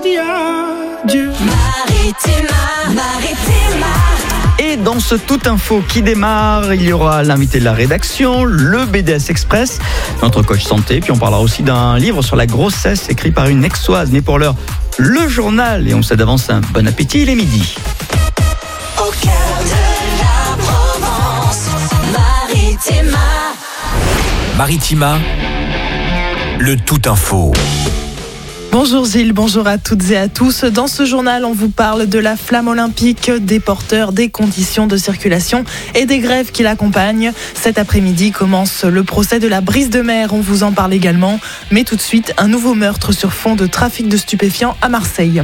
dit adieu. Maritima. Et dans ce Tout Info qui démarre, il y aura l'invité de la rédaction, le BDS Express, notre coach santé, puis on parlera aussi d'un livre sur la grossesse écrit par une ex-oise. Mais pour l'heure, le journal, et on sait d'avance un bon appétit, il est midi. Au cœur de la Provence, Maritima, le Tout Info. Bonjour Gilles, bonjour à toutes et à tous. Dans ce journal, on vous parle de la flamme olympique, des porteurs, des conditions de circulation et des grèves qui l'accompagnent. Cet après-midi commence le procès de la brise de mer, on vous en parle également. Mais tout de suite, un nouveau meurtre sur fond de trafic de stupéfiants à Marseille.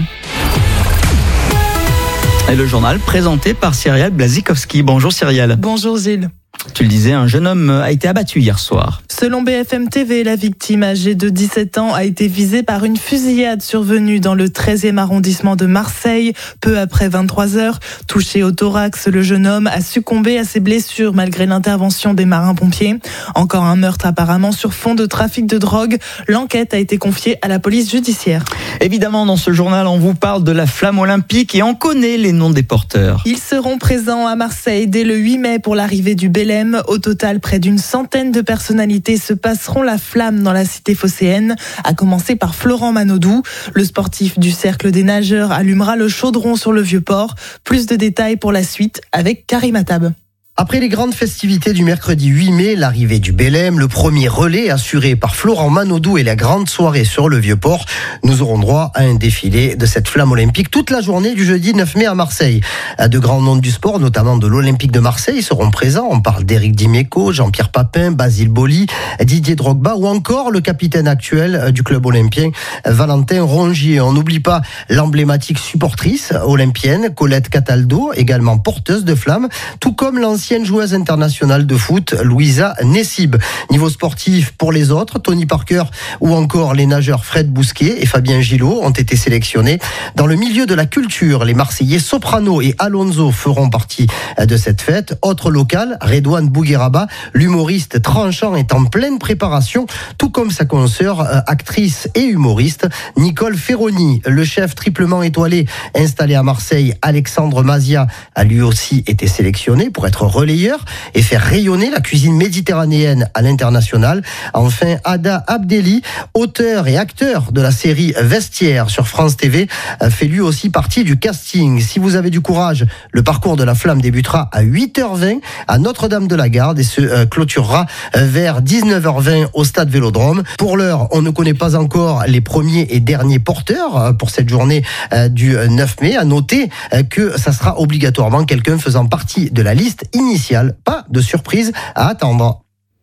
Et le journal présenté par Cyrielle Blazikowski. Bonjour Cyrielle. Bonjour Gilles. Tu le disais, un jeune homme a été abattu hier soir. Selon BFM TV, la victime âgée de 17 ans a été visée par une fusillade survenue dans le 13e arrondissement de Marseille, peu après 23h. Touché au thorax, le jeune homme a succombé à ses blessures malgré l'intervention des marins-pompiers. Encore un meurtre apparemment sur fond de trafic de drogue. L'enquête a été confiée à la police judiciaire. Évidemment, dans ce journal, on vous parle de la flamme olympique et on connaît les noms des porteurs. Ils seront présents à Marseille dès le 8 mai pour l'arrivée du Belém. Au total, près d'une centaine de personnalités se passeront la flamme dans la cité phocéenne, à commencer par Florent Manodou. Le sportif du cercle des nageurs allumera le chaudron sur le Vieux-Port. Plus de détails pour la suite avec Karim Attab. Après les grandes festivités du mercredi 8 mai, l'arrivée du Belém, le premier relais assuré par Florent Manodou et la grande soirée sur le Vieux-Port, nous aurons droit à un défilé de cette flamme olympique toute la journée du jeudi 9 mai à Marseille. De grands noms du sport, notamment de l'Olympique de Marseille, seront présents. On parle d'Éric Dimeco, Jean-Pierre Papin, Basile Boli, Didier Drogba ou encore le capitaine actuel du club olympien, Valentin Rongier. On n'oublie pas l'emblématique supportrice olympienne, Colette Cataldo, également porteuse de flammes, tout comme l'ancienne joueuse internationale de foot, Louisa Nessib. Niveau sportif, pour les autres, Tony Parker ou encore les nageurs Fred Bousquet et Fabien Gillot ont été sélectionnés. Dans le milieu de la culture, les Marseillais Soprano et Alonso feront partie de cette fête. Autre local, Redouane Bougueraba, l'humoriste tranchant est en pleine préparation, tout comme sa consoeur, actrice et humoriste, Nicole Ferroni. Le chef triplement étoilé installé à Marseille, Alexandre Mazia, a lui aussi été sélectionné pour être relayeur et faire rayonner la cuisine méditerranéenne à l'international. Enfin, Ada Abdelli, auteur et acteur de la série Vestiaire sur France TV, fait lui aussi partie du casting. Si vous avez du courage, le parcours de la flamme débutera à 8h20 à Notre-Dame-de-la-Garde et se clôturera vers 19h20 au stade Vélodrome. Pour l'heure, on ne connaît pas encore les premiers et derniers porteurs pour cette journée du 9 mai. À noter que ça sera obligatoirement quelqu'un faisant partie de la liste initiale. Pas de surprise à attendre.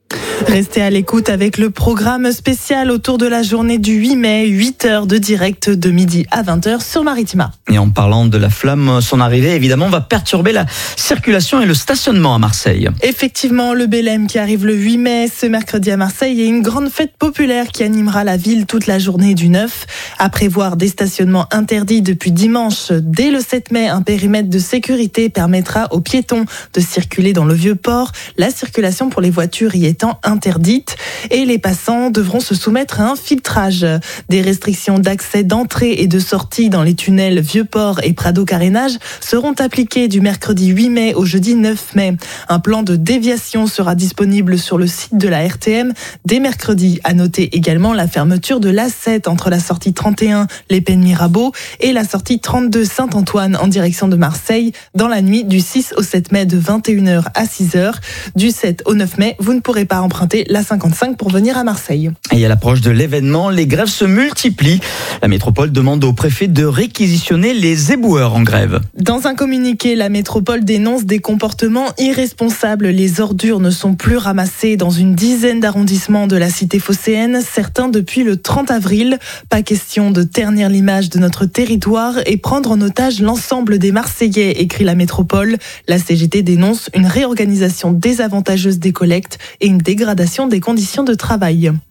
Restez à l'écoute avec le programme spécial autour de la journée du 8 mai, 8h de direct de midi à 20h sur Maritima. Et en parlant de la flamme, son arrivée évidemment va perturber la circulation et le stationnement à Marseille. Effectivement, le Belém qui arrive le 8 mai, ce mercredi à Marseille, et une grande fête populaire qui animera la ville toute la journée du 9. À prévoir des stationnements interdits depuis dimanche. Dès le 7 mai, un périmètre de sécurité permettra aux piétons de circuler dans le Vieux-Port. La circulation pour les voitures y étant interdite et les passants devront se soumettre à un filtrage. Des restrictions d'accès, d'entrée et de sortie dans les tunnels Vieux-Port et Prado-Carénage seront appliquées du mercredi 8 mai au jeudi 9 mai. Un plan de déviation sera disponible sur le site de la RTM dès mercredi. À noter également la fermeture de l'A7 entre la sortie 31 Les Pennes Mirabeau et la sortie 32 Saint-Antoine en direction de Marseille dans la nuit du 6 au 7 mai de 21h à 6h. Du 7 au 9 mai, vous ne pourrez pas emprunter la 55 pour venir à Marseille. Et à l'approche de l'événement, les grèves se multiplient. La métropole demande au préfet de réquisitionner les éboueurs en grève. Dans un communiqué, la métropole dénonce des comportements irresponsables. Les ordures ne sont plus ramassées dans une dizaine d'arrondissements de la cité phocéenne, certains depuis le 30 avril. Pas question de ternir l'image de notre territoire et prendre en otage l'ensemble des Marseillais, écrit la métropole. La CGT dénonce une réorganisation désavantageuse des collectes et une dégradation des conditions de travail.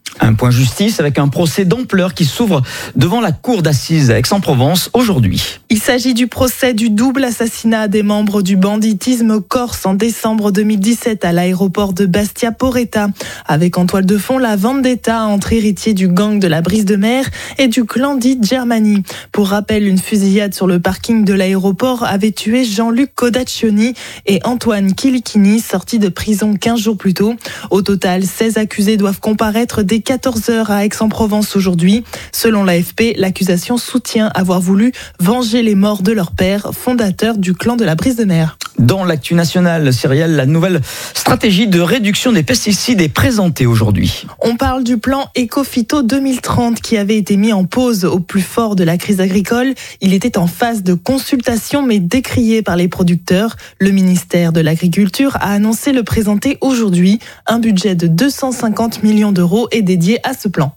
Un point justice avec un procès d'ampleur qui s'ouvre devant la cour d'assises à Aix-en-Provence aujourd'hui. Il s'agit du procès du double assassinat des membres du banditisme corse en décembre 2017 à l'aéroport de Bastia Porretta. Avec en toile de fond la vendetta entre héritiers du gang de la Brise de Mer et du clan dit Germani. Pour rappel, une fusillade sur le parking de l'aéroport avait tué Jean-Luc Codaccioni et Antoine Kilichini, sortis de prison 15 jours plus tôt. Au total, 16 accusés doivent comparaître dès 14h à Aix-en-Provence aujourd'hui. Selon l'AFP, l'accusation soutient avoir voulu venger les morts de leur père, fondateur du clan de la Brise de Mer. Dans l'actu nationale, Cyrielle, la nouvelle stratégie de réduction des pesticides est présentée aujourd'hui. On parle du plan Ecophyto 2030 qui avait été mis en pause au plus fort de la crise agricole. Il était en phase de consultation mais décrié par les producteurs. Le ministère de l'Agriculture a annoncé le présenter aujourd'hui. Un budget de 250 millions d'euros est dédié à ce plan.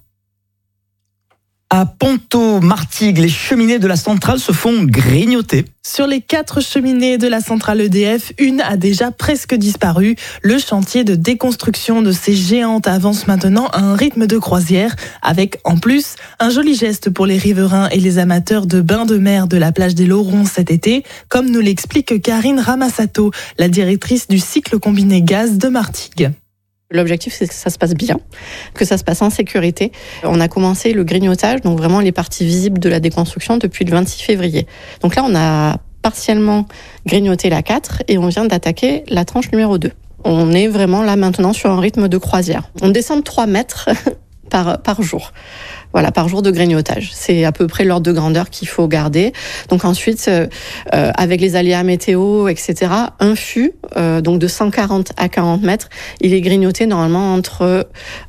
À Ponto-Martigues, les cheminées de la centrale se font grignoter. Sur les 4 cheminées de la centrale EDF, une a déjà presque disparu. Le chantier de déconstruction de ces géantes avance maintenant à un rythme de croisière, avec en plus un joli geste pour les riverains et les amateurs de bains de mer de la plage des Laurons cet été, comme nous l'explique Karine Ramassato, la directrice du cycle combiné gaz de Martigues. L'objectif, c'est que ça se passe bien, que ça se passe en sécurité. On a commencé le grignotage, donc vraiment les parties visibles de la déconstruction depuis le 26 février. Donc là, on a partiellement grignoté la 4 et on vient d'attaquer la tranche numéro 2. On est vraiment là maintenant sur un rythme de croisière. On descend de 3 mètres par jour. Voilà, par jour de grignotage. C'est à peu près l'ordre de grandeur qu'il faut garder. Donc ensuite, avec les aléas météo, etc., un fût, donc de 140 à 40 mètres, il est grignoté normalement entre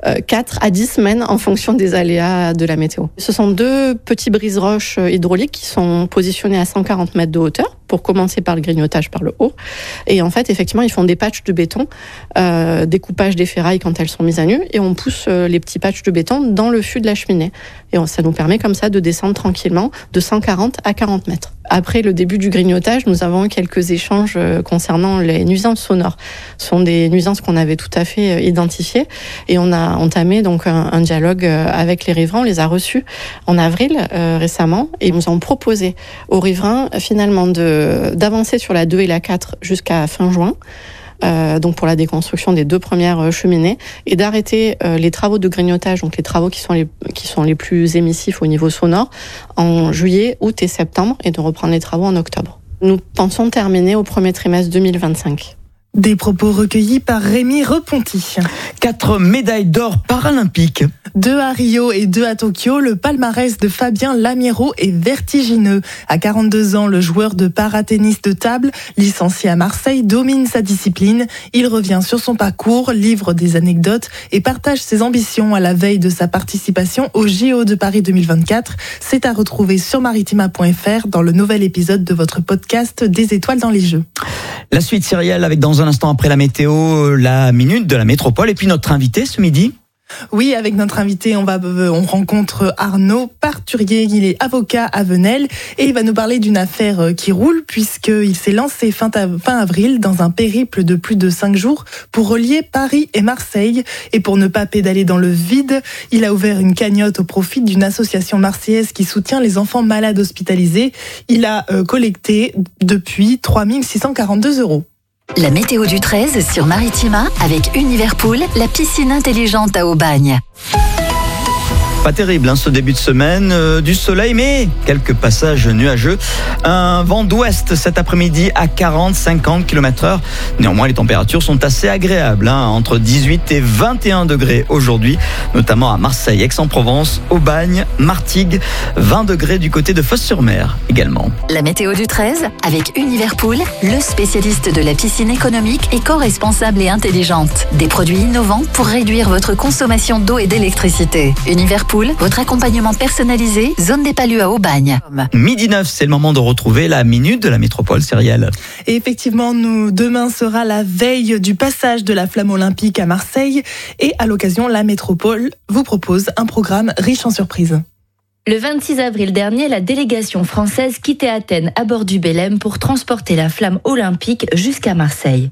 4 à 10 semaines en fonction des aléas de la météo. Ce sont 2 petits brises-roches hydrauliques qui sont positionnés à 140 mètres de hauteur pour commencer par le grignotage par le haut. Et en fait, effectivement, ils font des patchs de béton, découpage des ferrailles quand elles sont mises à nu, et on pousse les petits patchs de béton dans le fût de la cheminée. Et ça nous permet comme ça de descendre tranquillement de 140 à 40 mètres. Après le début du grignotage, nous avons eu quelques échanges concernant les nuisances sonores. Ce sont des nuisances qu'on avait tout à fait identifiées et on a entamé donc un dialogue avec les riverains. On les a reçus en avril récemment et nous avons proposé aux riverains finalement d'avancer sur la 2 et la 4 jusqu'à fin juin. Donc pour la déconstruction des 2 premières cheminées et d'arrêter les travaux de grignotage, donc les travaux qui sont les plus émissifs au niveau sonore, en juillet, août et septembre et de reprendre les travaux en octobre. Nous pensons terminer au premier trimestre 2025. Des propos recueillis par Rémi Reponti. 4 médailles d'or paralympiques. 2 à Rio et 2 à Tokyo, le palmarès de Fabien Lamiro est vertigineux. À 42 ans, le joueur de paratennis de table, licencié à Marseille, domine sa discipline. Il revient sur son parcours, livre des anecdotes et partage ses ambitions à la veille de sa participation au JO de Paris 2024. C'est à retrouver sur maritima.fr dans le nouvel épisode de votre podcast Des étoiles dans les jeux. La suite Cyrielle avec dans un instant après la météo, la minute de la métropole et puis notre invité ce midi. Oui, avec notre invité, on rencontre Arnaud Parturier. Il est avocat à Venelle et il va nous parler d'une affaire qui roule puisqu'il s'est lancé fin avril dans un périple de plus de 5 jours pour relier Paris et Marseille. Et pour ne pas pédaler dans le vide, il a ouvert une cagnotte au profit d'une association marseillaise qui soutient les enfants malades hospitalisés. Il a collecté depuis 3 642 €. La météo du 13 sur Maritima avec Univerpool, la piscine intelligente à Aubagne. Pas terrible ce début de semaine, du soleil mais quelques passages nuageux. Un vent d'ouest cet après-midi à 40-50 km/h. Néanmoins les températures sont assez agréables, entre 18 et 21 degrés aujourd'hui, notamment à Marseille, Aix-en-Provence, Aubagne, Martigues, 20 degrés du côté de Fos-sur-Mer également. La météo du 13 avec Univerpool, le spécialiste de la piscine économique, éco-responsable et intelligente. Des produits innovants pour réduire votre consommation d'eau et d'électricité. Univerpool, votre accompagnement personnalisé, zone des Palus à Aubagne. 12h09, c'est le moment de retrouver la minute de la métropole, Cyrielle. Et effectivement, demain sera la veille du passage de la flamme olympique à Marseille. Et à l'occasion, la métropole vous propose un programme riche en surprises. Le 26 avril dernier, la délégation française quittait Athènes à bord du Belém pour transporter la flamme olympique jusqu'à Marseille.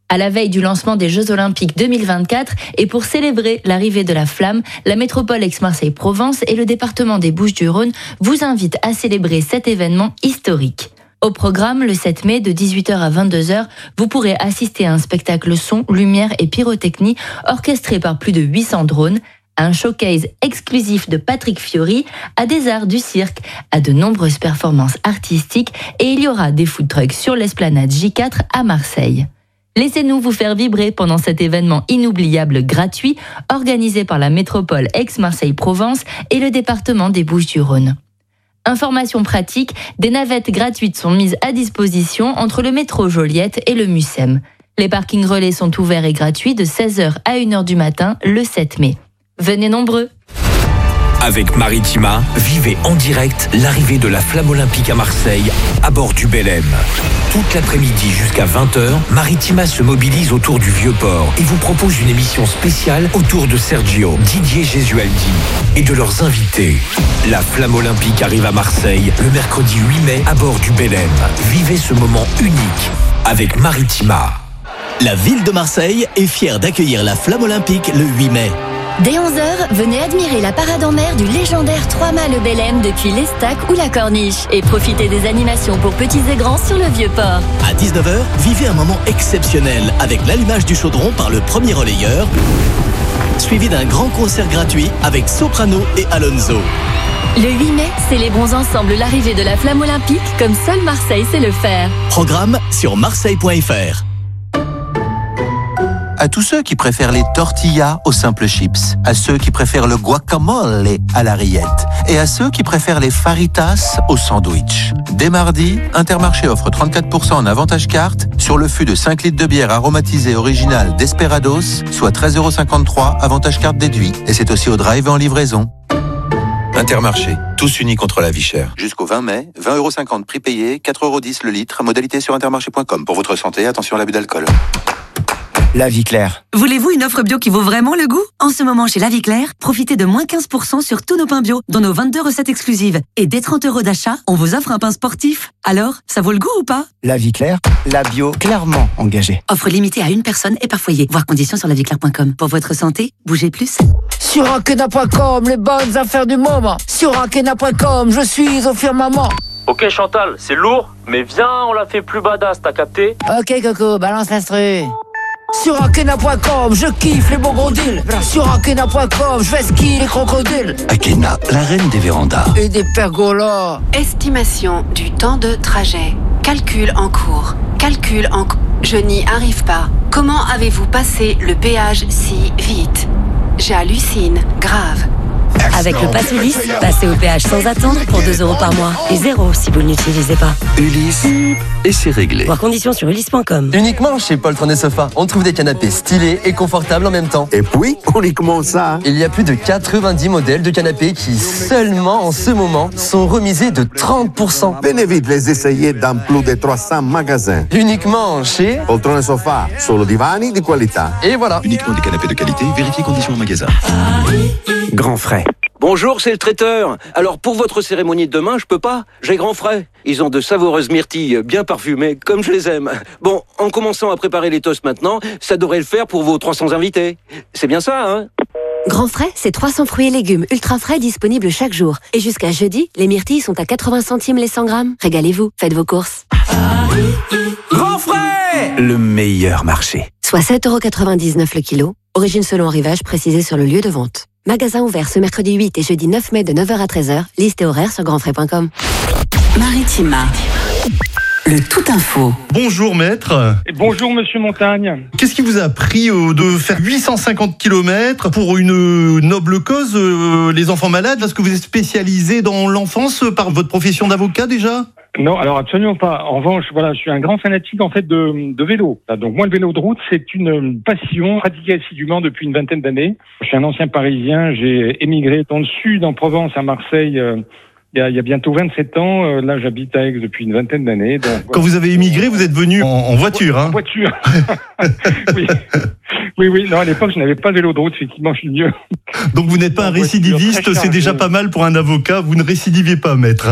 À la veille du lancement des Jeux Olympiques 2024 et pour célébrer l'arrivée de la flamme, la métropole Aix-Marseille-Provence et le département des Bouches-du-Rhône vous invitent à célébrer cet événement historique. Au programme, le 7 mai, de 18h à 22h, vous pourrez assister à un spectacle son, lumière et pyrotechnie orchestré par plus de 800 drones, à un showcase exclusif de Patrick Fiori, à des arts du cirque, à de nombreuses performances artistiques et il y aura des food trucks sur l'esplanade J4 à Marseille. Laissez-nous vous faire vibrer pendant cet événement inoubliable gratuit organisé par la métropole Aix-Marseille-Provence et le département des Bouches-du-Rhône. Informations pratiques, des navettes gratuites sont mises à disposition entre le métro Joliette et le Mucem. Les parkings relais sont ouverts et gratuits de 16h à 1h du matin le 7 mai. Venez nombreux. Avec Maritima, vivez en direct l'arrivée de la flamme olympique à Marseille à bord du Belém. Toute l'après-midi jusqu'à 20h, Maritima se mobilise autour du Vieux-Port et vous propose une émission spéciale autour de Sergio, Didier Gesualdi et de leurs invités. La flamme olympique arrive à Marseille le mercredi 8 mai à bord du Belém. Vivez ce moment unique avec Maritima. La ville de Marseille est fière d'accueillir la flamme olympique le 8 mai. Dès 11h, venez admirer la parade en mer du légendaire 3-mâts le Belém depuis l'Estac ou la Corniche et profitez des animations pour petits et grands sur le Vieux-Port. À 19h, vivez un moment exceptionnel avec l'allumage du chaudron par le premier relayeur, suivi d'un grand concert gratuit avec Soprano et Alonso. Le 8 mai, célébrons ensemble l'arrivée de la flamme olympique comme seule Marseille sait le faire. Programme sur marseille.fr. À tous ceux qui préfèrent les tortillas aux simples chips, à ceux qui préfèrent le guacamole à la rillette et à ceux qui préfèrent les faritas au sandwich. Dès mardi, Intermarché offre 34% en avantage carte sur le fût de 5 litres de bière aromatisée originale Desperados, soit 13,53 € avantage carte déduit. Et c'est aussi au drive et en livraison. Intermarché, tous unis contre la vie chère. Jusqu'au 20 mai, 20,50 € prix payé, 4,10 € le litre, modalité sur intermarché.com. Pour votre santé, attention à l'abus d'alcool. La Vie Claire. Voulez-vous une offre bio qui vaut vraiment le goût ? En ce moment, chez La Vie Claire, profitez de moins 15% sur tous nos pains bio, dont nos 22 recettes exclusives. Et dès 30 € d'achat, on vous offre un pain sportif. Alors, ça vaut le goût ou pas ? La Vie Claire, la bio clairement engagée. Offre limitée à une personne et par foyer. Voir conditions sur laviclaire.com. Pour votre santé, bougez plus. Sur Ankena.com, les bonnes affaires du moment. Sur Ankena.com, je suis au firmament. Ok Chantal, c'est lourd, mais viens, on la fait plus badass, t'as capté ? Ok Coco, balance l'instru. Sur Ankena.com, je kiffe les beaux gros deals. Sur Ankena.com, je vais skier les crocodiles. Ankena, la reine des vérandas. Et des pergolas. Estimation du temps de trajet. Calcul en cours. Je n'y arrive pas. Comment avez-vous passé le péage si vite ? J'hallucine, grave. Avec le Pass Ulysse, passez au péage sans attendre pour 2 € par mois. Et 0 si vous ne l'utilisez pas. Ulysse, et c'est réglé. Voir conditions sur ulysse.com. Uniquement chez Poltron et Sofa, on trouve des canapés stylés et confortables en même temps. Et puis, uniquement ça. Il y a plus de 90 modèles de canapés qui, seulement en ce moment, sont remisés de 30%. Venez vite les essayer dans plus de 300 magasins. Uniquement chez Poltron et Sofa, solo divani di qualità. Et voilà. Uniquement des canapés de qualité, vérifiez conditions en magasin. Grand frais. Bonjour, c'est le traiteur. Alors, pour votre cérémonie de demain, je peux pas. J'ai grand frais. Ils ont de savoureuses myrtilles, bien parfumées, comme je les aime. Bon, en commençant à préparer les toasts maintenant, ça devrait le faire pour vos 300 invités. C'est bien ça, hein ? Grand frais, c'est 300 fruits et légumes ultra frais disponibles chaque jour. Et jusqu'à jeudi, les myrtilles sont à 80 centimes les 100 grammes. Régalez-vous, faites vos courses. Grand frais ! Le meilleur marché. Soit 7,99 € le kilo. Origine selon arrivage précisée sur le lieu de vente. Magasin ouvert ce mercredi 8 et jeudi 9 mai de 9h à 13h. Liste et horaire sur grandfrais.com. Maritima. Le tout info. Bonjour maître. Bonjour monsieur Montagne. Qu'est-ce qui vous a pris de faire 850 km pour une noble cause, les enfants malades? Est-ce que vous êtes spécialisé dans l'enfance par votre profession d'avocat déjà? Non, alors absolument pas. En revanche, voilà, je suis un grand fanatique en fait de vélo. Donc moi, le vélo de route, c'est une passion pratiquée assidûment depuis une vingtaine d'années. Je suis un ancien Parisien. J'ai émigré dans le sud, en Provence, à Marseille, il y a bientôt 27 ans. Là, j'habite à Aix depuis une vingtaine d'années. Donc, Quand vous avez émigré, vous êtes venu en voiture, hein? En voiture. Oui. Non, à l'époque, je n'avais pas de vélo de route. Effectivement, je suis mieux. Donc vous n'êtes pas un récidiviste, c'est déjà pas mal pour un avocat. Vous ne récidivez pas, maître.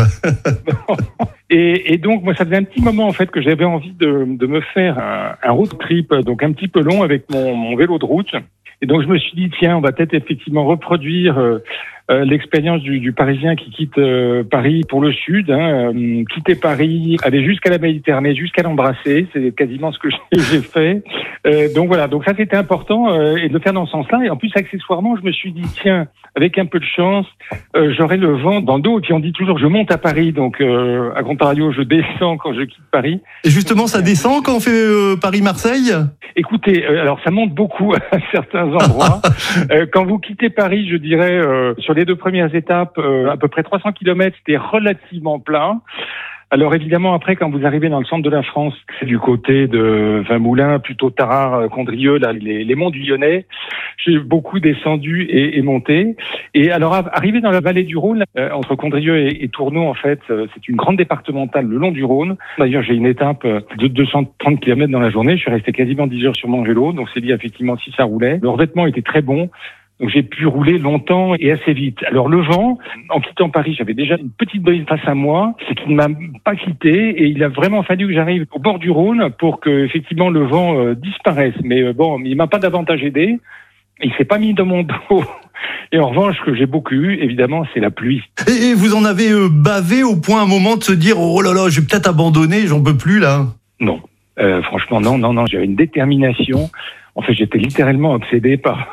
Et donc, moi, ça faisait un petit moment, en fait, que j'avais envie de me faire un road trip, donc un petit peu long avec mon vélo de route. Et donc, je me suis dit, tiens, on va peut-être effectivement reproduire l'expérience du Parisien qui quitte Paris pour le sud, quitter Paris, aller jusqu'à la Méditerranée, jusqu'à l'embrasser, c'est quasiment ce que j'ai fait. Donc voilà, donc ça c'était important et de le faire dans ce sens-là. Et en plus, accessoirement, je me suis dit, tiens, avec un peu de chance, j'aurai le vent dans le dos. Et puis on dit toujours, je monte à Paris, donc à contrario, je descends quand je quitte Paris. Et justement, ça descend quand on fait Paris-Marseille? Écoutez, alors ça monte beaucoup à certains endroits. Quand vous quittez Paris, je dirais, sur les 2 premières étapes, à peu près 300 km, c'était relativement plat. Alors évidemment, après, quand vous arrivez dans le centre de la France, c'est du côté de Vinmoulins, plutôt Tarare, Condrieu, là, les monts du Lyonnais, j'ai beaucoup descendu et monté. Et alors, arrivé dans la vallée du Rhône, entre Condrieu et Tourneau, en fait, c'est une grande départementale le long du Rhône. D'ailleurs, j'ai une étape de 230 km dans la journée. Je suis resté quasiment 10 heures sur mon vélo, donc c'est dit effectivement si ça roulait. Le revêtement était très bon. Donc j'ai pu rouler longtemps et assez vite. Alors le vent, en quittant Paris, j'avais déjà une petite brise face à moi, c'est qu'il ne m'a pas quitté et il a vraiment fallu que j'arrive au bord du Rhône pour que effectivement le vent disparaisse. Mais bon, il m'a pas davantage aidé. Il s'est pas mis dans mon dos. Et en revanche, ce que j'ai beaucoup eu, évidemment, c'est la pluie. Et vous en avez bavé au point à un moment de se dire, oh là là, je vais peut-être abandonner, j'en peux plus là. Non, franchement non. J'avais une détermination. En fait, j'étais littéralement obsédé par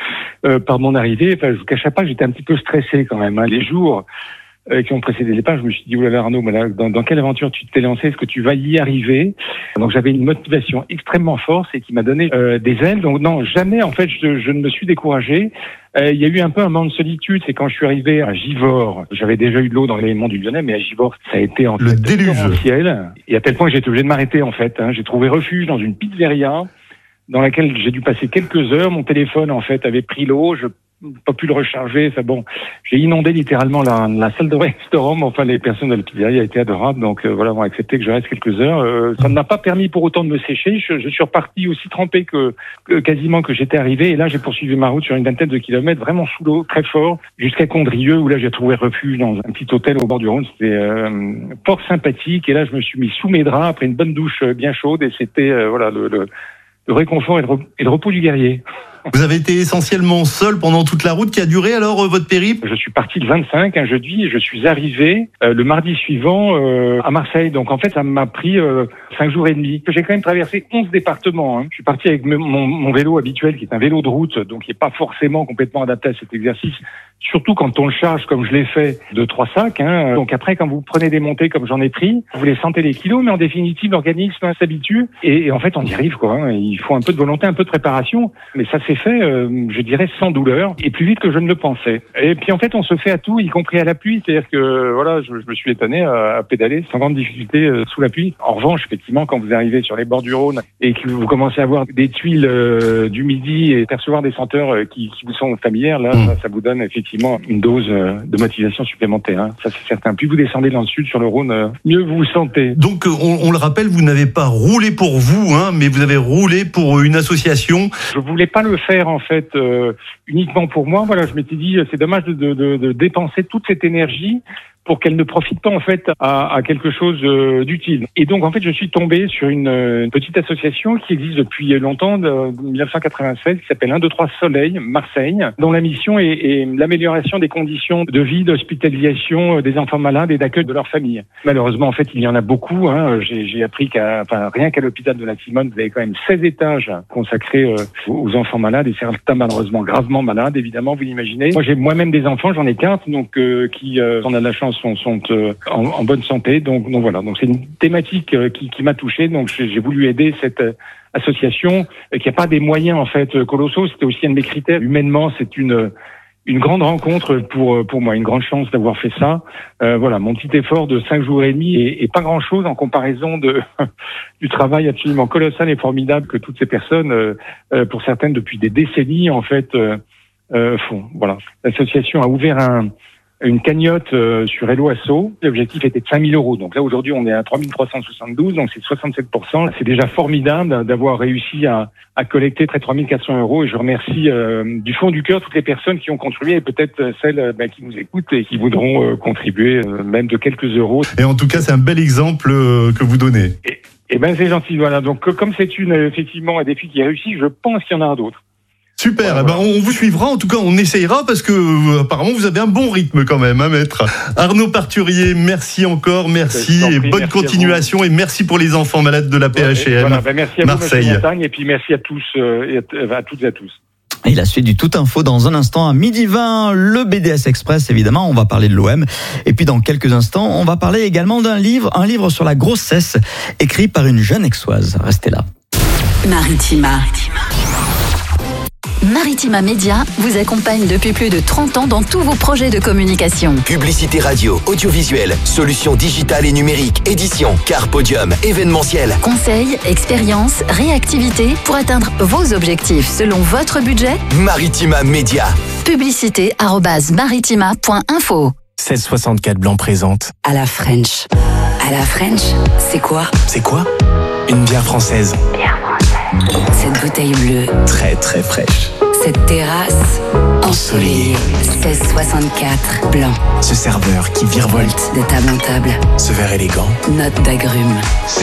mon arrivée. Enfin, je vous cacherai pas que j'étais un petit peu stressé quand même. Les jours qui ont précédé le départ, je me suis dit, oulala Arnaud, mais là, dans quelle aventure tu t'es lancé? Est-ce que tu vas y arriver? Donc j'avais une motivation extrêmement forte et qui m'a donné des ailes. Donc non, jamais en fait je ne me suis découragé. Il y a eu un peu un moment de solitude, c'est quand je suis arrivé à Givors. J'avais déjà eu de l'eau dans les monts du Lyonnais, mais à Givors, ça a été en le déluge. Torrentiel. Et à tel point que j'ai été obligé de m'arrêter en fait. J'ai trouvé refuge dans une pizzeria dans laquelle j'ai dû passer quelques heures. Mon téléphone, en fait, avait pris l'eau. Je n'ai pas pu le recharger. Enfin bon, j'ai inondé littéralement la salle de restaurant. Mais enfin, les personnes de la pizzeria étaient adorables. Donc voilà, ont accepté que je reste quelques heures. Ça ne m'a pas permis pour autant de me sécher. Je suis reparti aussi trempé que quasiment que j'étais arrivé. Et là, j'ai poursuivi ma route sur une vingtaine de kilomètres, vraiment sous l'eau, très fort, jusqu'à Condrieu, où là, j'ai trouvé refuge dans un petit hôtel au bord du Rhône. C'était fort sympathique. Et là, je me suis mis sous mes draps après une bonne douche bien chaude. Et c'était voilà le réconfort et le repos du guerrier. Vous avez été essentiellement seul pendant toute la route qui a duré alors votre périple? Je suis parti le 25, un jeudi, et je suis arrivé le mardi suivant à Marseille. Donc en fait, ça m'a pris 5 jours et demi. J'ai quand même traversé 11 départements. Je suis parti avec mon vélo habituel, qui est un vélo de route, donc qui n'est pas forcément complètement adapté à cet exercice. Surtout quand on le charge, comme je l'ai fait, de 3 sacs. Donc après, quand vous prenez des montées comme j'en ai pris, vous les sentez les kilos, mais en définitive, l'organisme s'habitue. Et en fait, on y arrive, quoi. Il faut un peu de volonté, un peu de préparation. Mais ça s'est fait, je dirais, sans douleur et plus vite que je ne le pensais. Et puis en fait, on se fait à tout, y compris à la pluie. C'est-à-dire que voilà, je me suis étonné à pédaler sans grande difficulté sous la pluie. En revanche, effectivement, quand vous arrivez sur les bords du Rhône et que vous commencez à voir des tuiles du midi et percevoir des senteurs qui vous sont familières, là, ça vous donne effectivement une dose de motivation supplémentaire. Ça, c'est certain. Plus vous descendez dans le sud sur le Rhône, mieux vous vous sentez. Donc, on le rappelle, vous n'avez pas roulé pour vous, mais vous avez roulé pour une association. Je voulais pas le faire en fait uniquement pour moi. Voilà, je m'étais dit c'est dommage de dépenser toute cette énergie pour qu'elle ne profite pas en fait à quelque chose d'utile. Et donc en fait je suis tombé sur une petite association qui existe depuis longtemps, de 1996, qui s'appelle 1, 2, 3 Soleil, Marseille, dont la mission est l'amélioration des conditions de vie, d'hospitalisation des enfants malades et d'accueil de leur famille. Malheureusement en fait il y en a beaucoup. J'ai appris rien qu'à l'hôpital de la Simone, vous avez quand même 16 étages consacrés aux enfants malades et certains malheureusement gravement malades, évidemment, vous l'imaginez. Moi j'ai moi-même des enfants, j'en ai 4, donc qui on a de la chance sont en bonne santé. Donc voilà. Donc c'est une thématique qui m'a touché. Donc j'ai voulu aider cette association qui n'a pas des moyens en fait colossaux. C'était aussi un de mes critères. Humainement, c'est une grande rencontre pour moi, une grande chance d'avoir fait ça. Voilà, mon petit effort de 5 jours et demi est pas grand chose en comparaison du travail absolument colossal et formidable que toutes ces personnes, pour certaines depuis des décennies en fait, font. Voilà, l'association a ouvert une cagnotte sur Hello Asso. L'objectif était de 5 000 euros. Donc là, aujourd'hui, on est à 3 372, donc c'est 67%. C'est déjà formidable d'avoir réussi à collecter près de 3 400 euros. Et je remercie du fond du cœur toutes les personnes qui ont contribué et peut-être celles qui nous écoutent et qui voudront contribuer même de quelques euros. Et en tout cas, c'est un bel exemple que vous donnez. Et ben c'est gentil. Voilà. Donc comme c'est effectivement un défi qui réussit, je pense qu'il y en aura d'autres. Super, voilà. On vous suivra, en tout cas on essayera parce que apparemment vous avez un bon rythme quand même, maître. Arnaud Parturier, merci encore, merci et bonne continuation et merci pour les enfants malades de la PHM. Voilà, merci à Marseille. vous, Montagne, et puis merci à tous et à toutes et à tous. Et la suite du Tout Info dans un instant à 12h20, le BDS Express évidemment, on va parler de l'OM. Et puis dans quelques instants, on va parler également d'un livre, un livre sur la grossesse, écrit par une jeune Aixoise. Restez là. Maritima. Maritima Média vous accompagne depuis plus de 30 ans dans tous vos projets de communication. Publicité radio, audiovisuelle, solutions digitales et numériques, édition, car podium, événementiel. Conseils, expériences, réactivité pour atteindre vos objectifs selon votre budget. Maritima Média. Publicité@maritima.info. 1664 Blanc présente. À la French. À la French, c'est quoi? C'est quoi? Une bière française. Cette bouteille bleue. Très très fraîche. Cette terrasse ensoleillée. 1664 Blanc. Ce serveur qui virevolte de table en table. Ce verre élégant. Note d'agrumes.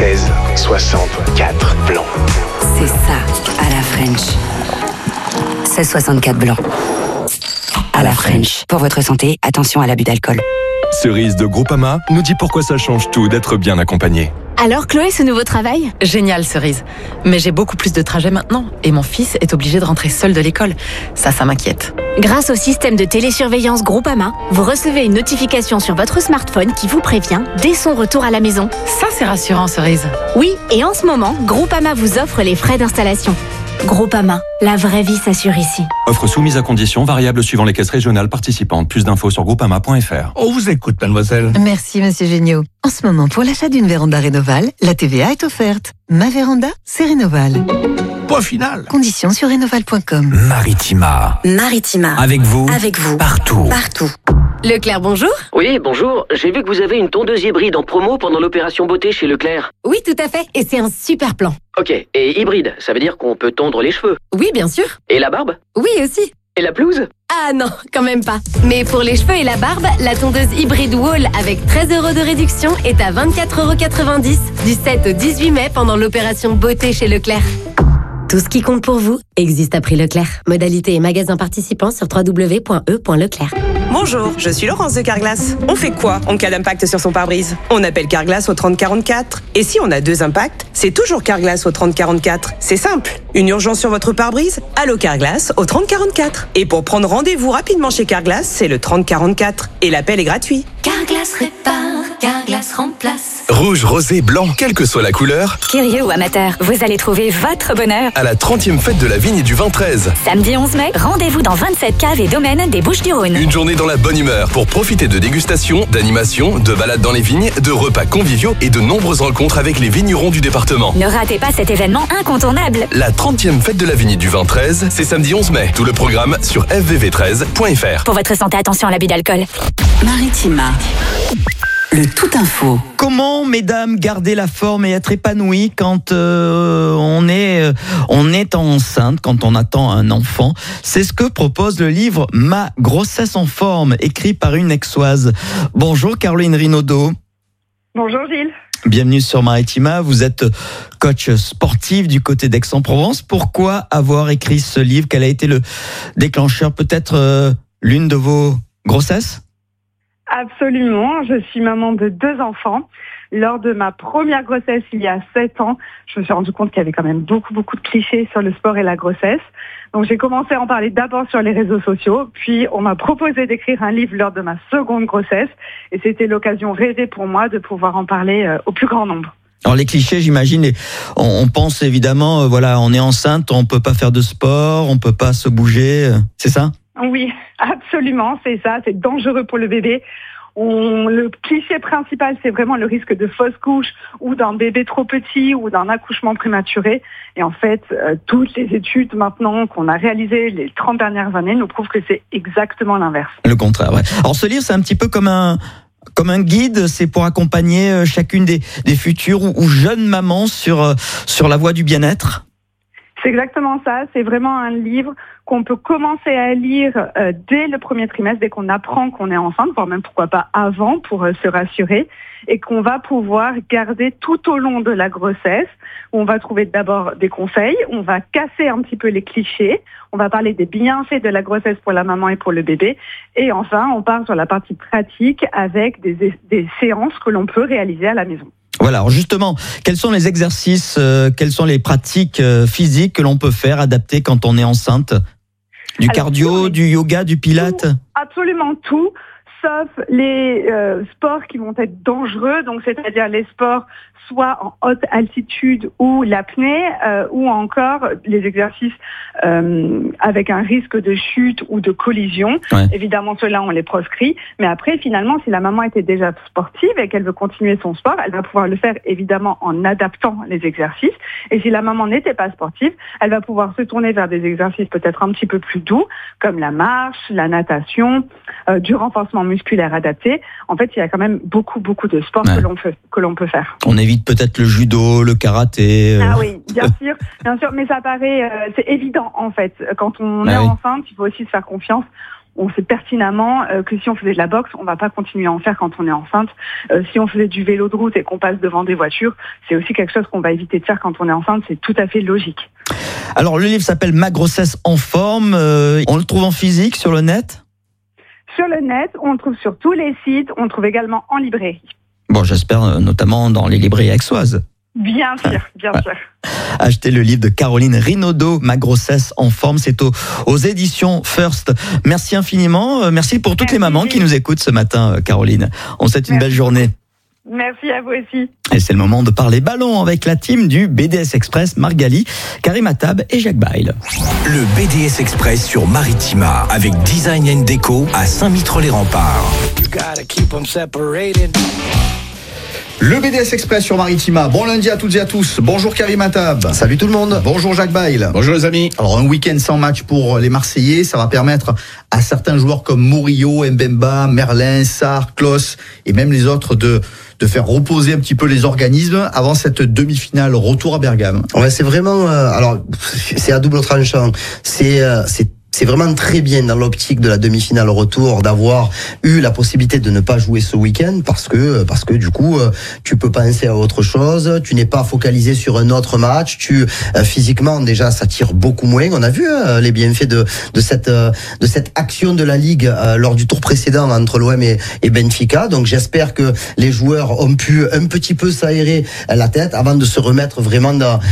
1664 Blanc. C'est ça, à la French. 1664 Blanc. À la French. Pour votre santé, attention à l'abus d'alcool. Cerise de Groupama nous dit pourquoi ça change tout d'être bien accompagné. Alors Chloé, ce nouveau travail? Génial Cerise. Mais j'ai beaucoup plus de trajets maintenant et mon fils est obligé de rentrer seul de l'école. Ça m'inquiète. Grâce au système de télésurveillance Groupama, vous recevez une notification sur votre smartphone qui vous prévient dès son retour à la maison. Ça c'est rassurant Cerise. Oui, et en ce moment, Groupama vous offre les frais d'installation. Groupama, la vraie vie s'assure ici. Offre soumise à conditions, variable suivant les caisses régionales participantes. Plus d'infos sur groupama.fr. On vous écoute, mademoiselle. Merci, monsieur Géniaud. En ce moment, pour l'achat d'une véranda Rénoval, la TVA est offerte. Ma véranda, c'est Rénoval. Point final. Conditions sur rénoval.com. Maritima. Maritima. Avec vous. Avec vous. Partout. Partout. Leclerc, bonjour. Oui, bonjour. J'ai vu que vous avez une tondeuse hybride en promo pendant l'opération beauté chez Leclerc. Oui, tout à fait. Et c'est un super plan. Ok. Et hybride, ça veut dire qu'on peut tondre les cheveux. Oui, bien sûr. Et la barbe? Oui, aussi. Et la pelouse? Ah non, quand même pas. Mais pour les cheveux et la barbe, la tondeuse hybride Wall avec 13 € de réduction est à 24,90 € du 7 au 18 mai pendant l'opération beauté chez Leclerc. Tout ce qui compte pour vous existe à prix Leclerc. Modalité et magasins participants sur www.e.leclerc. Bonjour, je suis Laurence de Carglass. On fait quoi en cas d'impact sur son pare-brise? On appelle Carglass au 3044. Et si on a 2 impacts, c'est toujours Carglass au 3044. C'est simple. Une urgence sur votre pare-brise? Allô Carglass au 3044. Et pour prendre rendez-vous rapidement chez Carglass, c'est le 3044. Et l'appel est gratuit. Carglass répare, Carglass remplace. Rouge, rosé, blanc, quelle que soit la couleur. Curieux ou amateur, vous allez trouver votre bonheur à la 30e fête de la vigne et du vin 13. Samedi 11 mai, rendez-vous dans 27 caves et domaines des Bouches-du-Rhône. Une journée dans la bonne humeur pour profiter de dégustations, d'animations, de balades dans les vignes, de repas conviviaux et de nombreuses rencontres avec les vignerons du département. Ne ratez pas cet événement incontournable. La 30e fête de la vigne et du vin 13, c'est samedi 11 mai. Tout le programme sur fvv13.fr. Pour votre santé, attention à l'abus d'alcool. Maritima. Le Tout Info. Comment, mesdames, garder la forme et être épanouie quand on est enceinte, quand on attend un enfant? C'est ce que propose le livre Ma grossesse en forme, écrit par une Aixoise. Bonjour Caroline Rinaudot. Bonjour Gilles. Bienvenue sur Maritima. Vous êtes coach sportif du côté d'Aix-en-Provence. Pourquoi avoir écrit ce livre? Quel a été le déclencheur? Peut-être l'une de vos grossesses? Absolument, je suis maman de 2 enfants. Lors de ma première grossesse, il y a 7 ans, je me suis rendu compte qu'il y avait quand même beaucoup de clichés sur le sport et la grossesse. Donc j'ai commencé à en parler d'abord sur les réseaux sociaux, puis on m'a proposé d'écrire un livre lors de ma seconde grossesse, et c'était l'occasion rêvée pour moi de pouvoir en parler au plus grand nombre. Alors les clichés, j'imagine, on pense évidemment, voilà, on est enceinte, on peut pas faire de sport, on peut pas se bouger, c'est ça? Oui, absolument, c'est ça, c'est dangereux pour le bébé. Le cliché principal, c'est vraiment le risque de fausse couche ou d'un bébé trop petit ou d'un accouchement prématuré. Et en fait, toutes les études maintenant qu'on a réalisées les 30 dernières années nous prouvent que c'est exactement l'inverse. Le contraire, ouais. Alors ce livre, c'est un petit peu comme un guide, c'est pour accompagner chacune des futures ou jeunes mamans sur la voie du bien-être. C'est exactement ça, c'est vraiment un livre qu'on peut commencer à lire dès le premier trimestre, dès qu'on apprend qu'on est enceinte, voire même pourquoi pas avant pour se rassurer, et qu'on va pouvoir garder tout au long de la grossesse, où on va trouver d'abord des conseils, on va casser un petit peu les clichés, on va parler des bienfaits de la grossesse pour la maman et pour le bébé, et enfin on part sur la partie pratique avec des séances que l'on peut réaliser à la maison. Voilà, alors justement, quels sont les exercices, quelles sont les pratiques physiques que l'on peut faire, adapter quand on est enceinte ? Du cardio, du yoga, du pilate ? Absolument tout, sauf les sports qui vont être dangereux, donc c'est-à-dire les sports soit en haute altitude ou l'apnée, ou encore les exercices avec un risque de chute ou de collision. Ouais. Évidemment, ceux-là, on les proscrit. Mais après, finalement, si la maman était déjà sportive et qu'elle veut continuer son sport, elle va pouvoir le faire évidemment en adaptant les exercices. Et si la maman n'était pas sportive, elle va pouvoir se tourner vers des exercices peut-être un petit peu plus doux, comme la marche, la natation, du renforcement musculaire adapté. En fait, il y a quand même beaucoup de sports que l'on peut faire. On évite peut-être le judo, le karaté. Ah oui, bien sûr, mais ça paraît, c'est évident en fait. Quand on est enceinte, il faut aussi se faire confiance. On sait pertinemment que si on faisait de la boxe, on va pas continuer à en faire quand on est enceinte. Si on faisait du vélo de route et qu'on passe devant des voitures, c'est aussi quelque chose qu'on va éviter de faire quand on est enceinte. C'est tout à fait logique. Alors le livre s'appelle Ma grossesse en forme. On le trouve en physique sur le net ? Sur le net, on le trouve sur tous les sites. On le trouve également en librairie. Bon, j'espère notamment dans les librairies aixoises. Bien sûr. Achetez le livre de Caroline Rinaudot, Ma grossesse en forme, c'est aux éditions First. Merci infiniment, merci pour toutes les mamans qui nous écoutent ce matin, Caroline. On vous souhaite une belle journée. Merci à vous aussi. Et c'est le moment de parler ballon avec la team du BDS Express, Margali, Karim Attab et Jacques Bail. Le BDS Express sur Maritima avec Design & Déco à Saint-Mittre-les-Remparts. Le BDS Express sur Maritima. Bon lundi à toutes et à tous. Bonjour Karim Attab. Salut tout le monde. Bonjour Jacques Bail. Bonjour les amis. Alors un week-end sans match pour les Marseillais, ça va permettre à certains joueurs comme Murillo, Mbemba, Merlin, Sarr, Klos et même les autres de faire reposer un petit peu les organismes avant cette demi-finale retour à Bergame. Ouais, c'est vraiment alors c'est à double tranchant. C'est vraiment très bien dans l'optique de la demi-finale retour d'avoir eu la possibilité de ne pas jouer ce week-end parce que du coup tu peux penser à autre chose, tu n'es pas focalisé sur un autre match, physiquement déjà ça tire beaucoup moins. On a vu les bienfaits de cette action de la Ligue lors du tour précédent entre l'OM et Benfica. Donc j'espère que les joueurs ont pu un petit peu s'aérer la tête avant de se remettre vraiment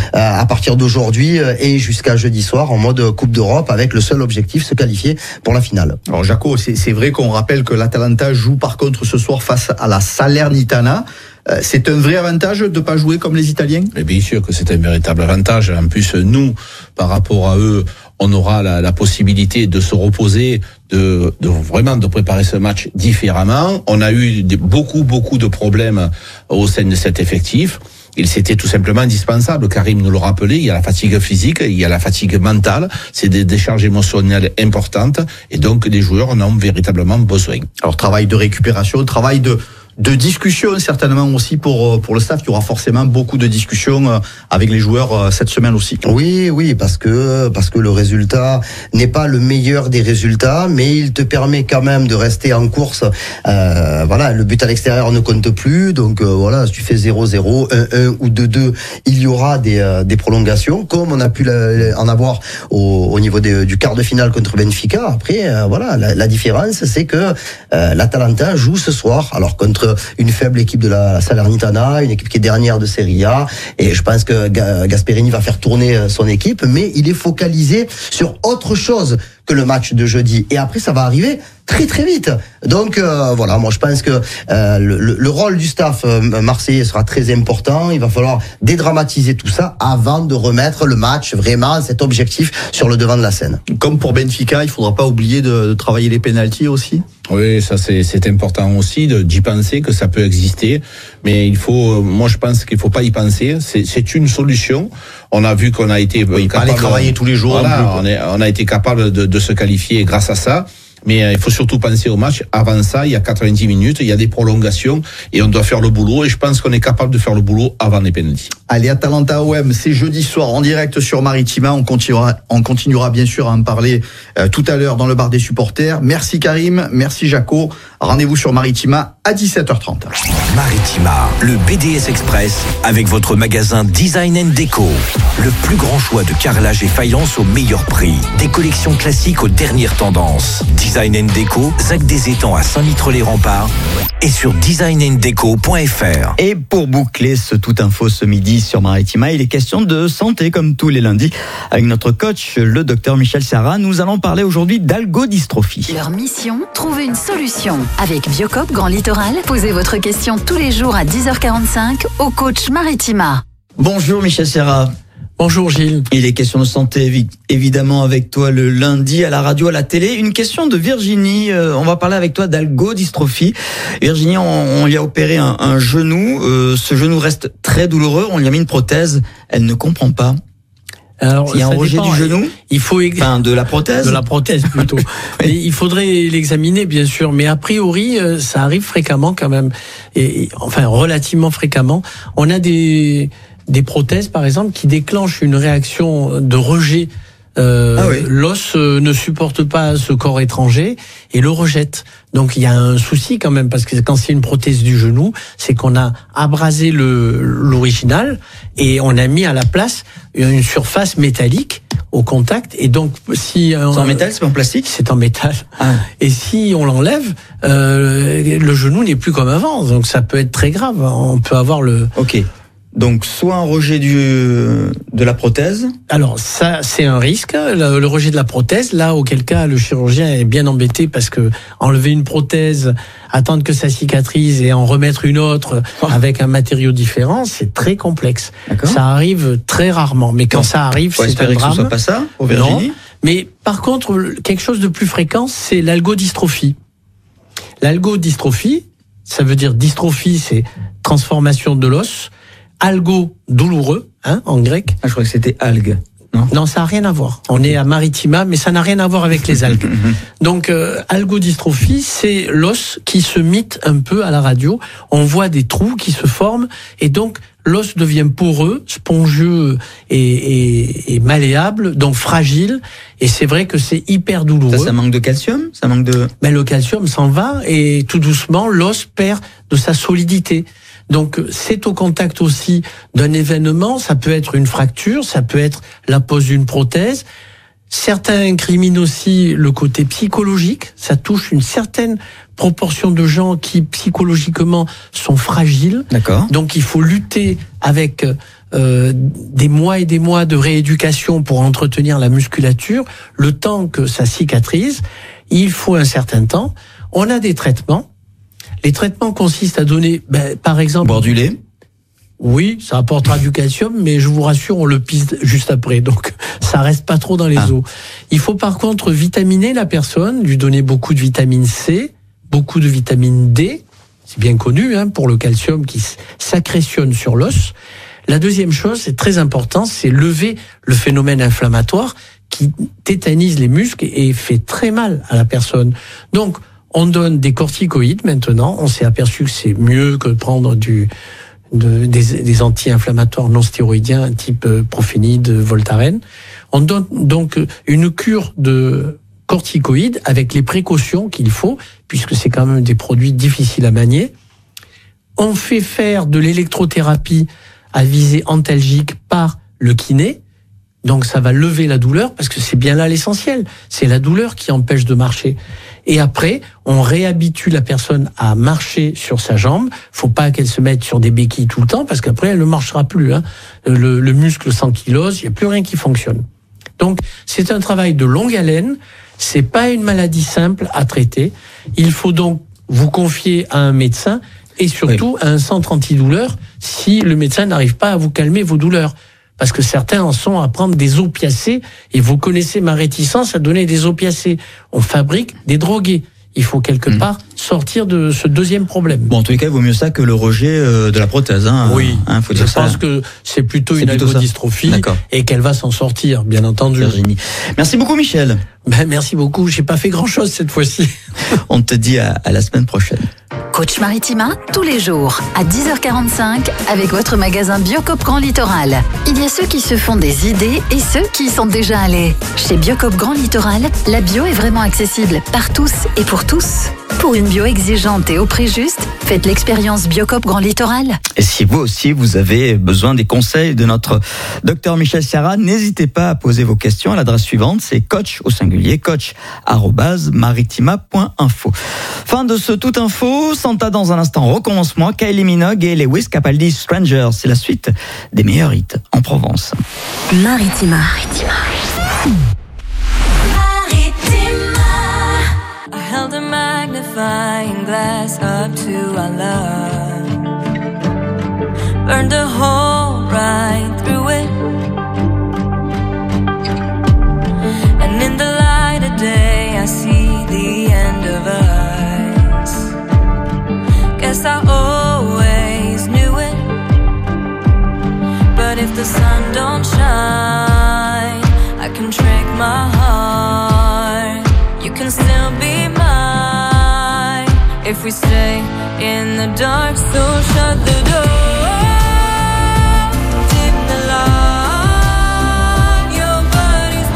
à partir d'aujourd'hui et jusqu'à jeudi soir en mode Coupe d'Europe avec le seul objectif se qualifier pour la finale. Alors Jaco, c'est vrai qu'on rappelle que l'Atalanta joue par contre ce soir face à la Salernitana. C'est un vrai avantage de ne pas jouer comme les Italiens ? Mais bien sûr que c'est un véritable avantage. En plus, nous, par rapport à eux, on aura la possibilité de se reposer, de vraiment de préparer ce match différemment. On a eu beaucoup de problèmes au sein de cet effectif. C'était tout simplement indispensable. Karim nous le rappelait, il y a la fatigue physique, il y a la fatigue mentale, c'est des décharges émotionnelles importantes et donc les joueurs en ont véritablement besoin. Alors travail de récupération, travail de discussion certainement aussi pour le staff. Il y aura forcément beaucoup de discussions avec les joueurs cette semaine aussi. Oui, parce que le résultat n'est pas le meilleur des résultats, mais il te permet quand même de rester en course. Voilà, le but à l'extérieur ne compte plus, donc voilà, si tu fais 0-0, 1-1 ou 2-2, il y aura des prolongations, comme on a pu en avoir au niveau du quart de finale contre Benfica. Après, voilà, la différence, c'est que l'Atalanta joue ce soir, alors contre une faible équipe de la Salernitana, une équipe qui est dernière de Serie A, et je pense que Gasperini va faire tourner son équipe, mais il est focalisé sur autre chose que le match de jeudi, et après ça va arriver très très vite. Donc voilà, moi je pense que le rôle du staff marseillais sera très important. Il va falloir dédramatiser tout ça avant de remettre le match, vraiment cet objectif, sur le devant de la scène. Comme pour Benfica, il faudra pas oublier de travailler les pénaltys aussi. Oui, ça c'est important aussi d'y penser que ça peut exister, mais moi je pense qu'il faut pas y penser. C'est une solution. On a vu qu'on a été capable de travailler tous les jours. Voilà, on a été capable de se qualifier grâce à ça. Mais il faut surtout penser au match. Avant ça, il y a 90 minutes, il y a des prolongations et on doit faire le boulot. Et je pense qu'on est capable de faire le boulot avant les pénaltys. Allez, Atalanta OM, c'est jeudi soir en direct sur Maritima. On continuera bien sûr à en parler tout à l'heure dans le bar des supporters. Merci Karim, merci Jaco. Rendez-vous sur Maritima à 17h30. Maritima, le BDS Express avec votre magasin Design & Déco. Le plus grand choix de carrelage et faïence au meilleur prix. Des collections classiques aux dernières tendances. Design & Déco, Zac des Étangs à Saint-Mittre-les-Remparts et sur designanddeco.fr. Et pour boucler ce Tout Info ce midi sur Maritima, il est question de santé comme tous les lundis avec notre coach, le docteur Michel Serra. Nous allons parler aujourd'hui d'algodystrophie. Leur mission, trouver une solution. Avec Biocop Grand Littoral, posez votre question tous les jours à 10h45 au coach Maritima. Bonjour Michel Serra. Bonjour Gilles. Il est question de santé évidemment avec toi le lundi à la radio, à la télé. Une question de Virginie. On va parler avec toi d'algodystrophie. Virginie, on lui a opéré un genou. Ce genou reste très douloureux. On lui a mis une prothèse. Elle ne comprend pas. Alors, il y a un rejet du genou. Il faut de la prothèse. De la prothèse plutôt. Oui. Il faudrait l'examiner bien sûr, mais a priori ça arrive fréquemment quand même. Enfin relativement fréquemment. On a des prothèses par exemple qui déclenchent une réaction de rejet. L'os ne supporte pas ce corps étranger et le rejette. Donc il y a un souci quand même, parce que quand c'est une prothèse du genou, c'est qu'on a abrasé l'original et on a mis à la place une surface métallique au contact. Et donc si c'est en métal, c'est pas en plastique, c'est en métal. Et si on l'enlève, le genou n'est plus comme avant. Donc ça peut être très grave. On peut avoir Ok. Donc, soit un rejet de la prothèse. Alors, ça, c'est un risque, le rejet de la prothèse. Là, auquel cas, le chirurgien est bien embêté parce que enlever une prothèse, attendre que ça cicatrise et en remettre une autre avec un matériau différent, c'est très complexe. Ça arrive très rarement. Mais quand ça arrive, c'est un drame. Que ce soit pas ça, au Virginie. Non. Mais par contre, quelque chose de plus fréquent, c'est l'algodystrophie. L'algodystrophie, ça veut dire dystrophie, c'est transformation de l'os. Algo, douloureux, en grec. Je crois que c'était algue. Non, ça n'a rien à voir. On est à Maritima, mais ça n'a rien à voir avec les algues. Donc, algodystrophie, c'est l'os qui se mite un peu à la radio. On voit des trous qui se forment, et donc l'os devient poreux, spongieux et malléable, donc fragile. Et c'est vrai que c'est hyper douloureux. Ça manque de calcium, ça manque de. Le calcium s'en va, et tout doucement, l'os perd de sa solidité. Donc, c'est au contact aussi d'un événement. Ça peut être une fracture, ça peut être la pose d'une prothèse. Certains incriminent aussi le côté psychologique. Ça touche une certaine proportion de gens qui, psychologiquement, sont fragiles. D'accord. Donc, il faut lutter avec des mois et des mois de rééducation pour entretenir la musculature. Le temps que ça cicatrise, il faut un certain temps. On a des traitements. Les traitements consistent à donner, par exemple... Boire du lait ? Oui, ça apportera du calcium, mais je vous rassure, on le pisse juste après, donc ça reste pas trop dans les os. Il faut par contre vitaminer la personne, lui donner beaucoup de vitamine C, beaucoup de vitamine D, c'est bien connu pour le calcium qui s'accrétionne sur l'os. La deuxième chose, c'est très important, c'est lever le phénomène inflammatoire qui tétanise les muscles et fait très mal à la personne. Donc, on donne des corticoïdes maintenant. On s'est aperçu que c'est mieux que de prendre des anti-inflammatoires non stéroïdiens type Profénide, Voltaren. On donne donc une cure de corticoïdes avec les précautions qu'il faut, puisque c'est quand même des produits difficiles à manier. On fait faire de l'électrothérapie à visée antalgique par le kiné. Donc ça va lever la douleur, parce que c'est bien là l'essentiel. C'est la douleur qui empêche de marcher. Et après, on réhabitue la personne à marcher sur sa jambe. Faut pas qu'elle se mette sur des béquilles tout le temps, parce qu'après, elle ne marchera plus. Le muscle s'ankylose, il n'y a plus rien qui fonctionne. Donc, c'est un travail de longue haleine. C'est pas une maladie simple à traiter. Il faut donc vous confier à un médecin et surtout à un centre antidouleur si le médecin n'arrive pas à vous calmer vos douleurs. Parce que certains en sont à prendre des opiacés, et vous connaissez ma réticence à donner des opiacés. On fabrique des drogués. il faut quelque part sortir de ce deuxième problème. Bon, en tous les cas, il vaut mieux ça que le rejet de la prothèse. Oui, faut dire je pense que c'est plutôt une plutôt algodystrophie et qu'elle va s'en sortir, bien entendu. Virginie. Merci beaucoup, Michel. Merci beaucoup. J'ai pas fait grand-chose cette fois-ci. On te dit à la semaine prochaine. Coach Maritima, tous les jours, à 10h45, avec votre magasin Biocop Grand Littoral. Il y a ceux qui se font des idées et ceux qui y sont déjà allés. Chez Biocop Grand Littoral, la bio est vraiment accessible par tous et pour tous. Pour une bio exigeante et au prix juste, faites l'expérience Biocop Grand Littoral. Et si vous aussi, vous avez besoin des conseils de notre docteur Michel Serra, n'hésitez pas à poser vos questions à l'adresse suivante, c'est coach au singulier, coach@maritima.info. Fin de ce Tout Info, Santa dans un instant, recommencement, Kylie Minogue et Lewis Capaldi Stranger, c'est la suite des meilleurs hits en Provence. Maritima. I held a magnifying glass up to our love, burned a hole right through it, and in the light of day I see the end of us. Guess I always knew it, but if the sun don't shine, I can trick my heart. You can still be mine if we stay in the dark. So shut the door, dim the light. Your body's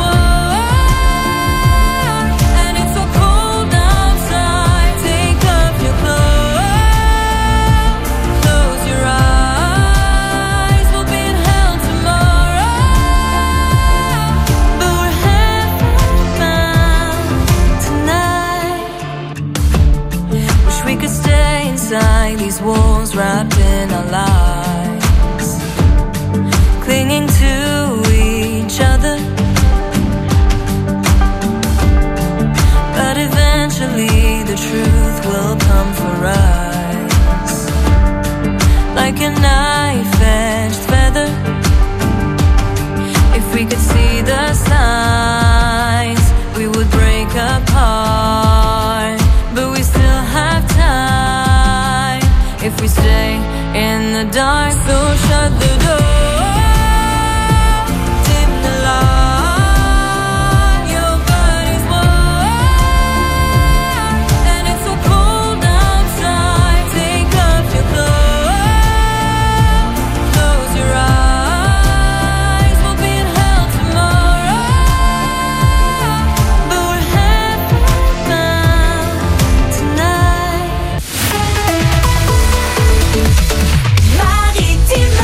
warm and it's so cold outside. Take off your clothes, close your eyes. We'll be in hell tomorrow, but we're heaven tonight. Wish we could stay inside these walls, wrapped in our lives, clinging to each other. But eventually the truth will come for us, like a knife-edged feather. If we could see the signs, we would break apart, but we still have time if we stay in the dark. So shut the door, dim the light. Your body's warm and it's so cold outside. Take off your clothes, close your eyes. We'll be in hell tomorrow, but we're heaven tonight. Maritima.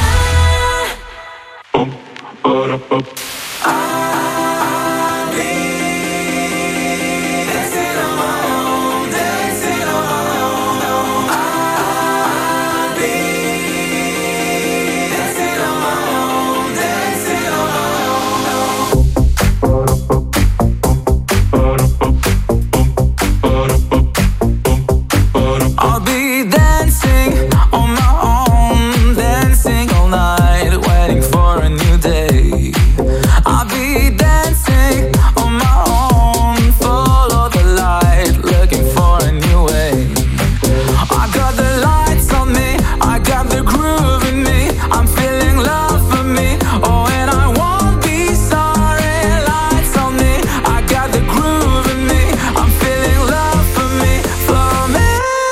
I'll be dancing on my own, dancing all night, waiting for a new day. I'll be dancing on my own, follow the light, looking for a new way. I got the lights on me, I got the groove in me, I'm feeling love for me, oh and I won't be sorry. Lights on me, I got the groove in me, I'm feeling love for me, for me.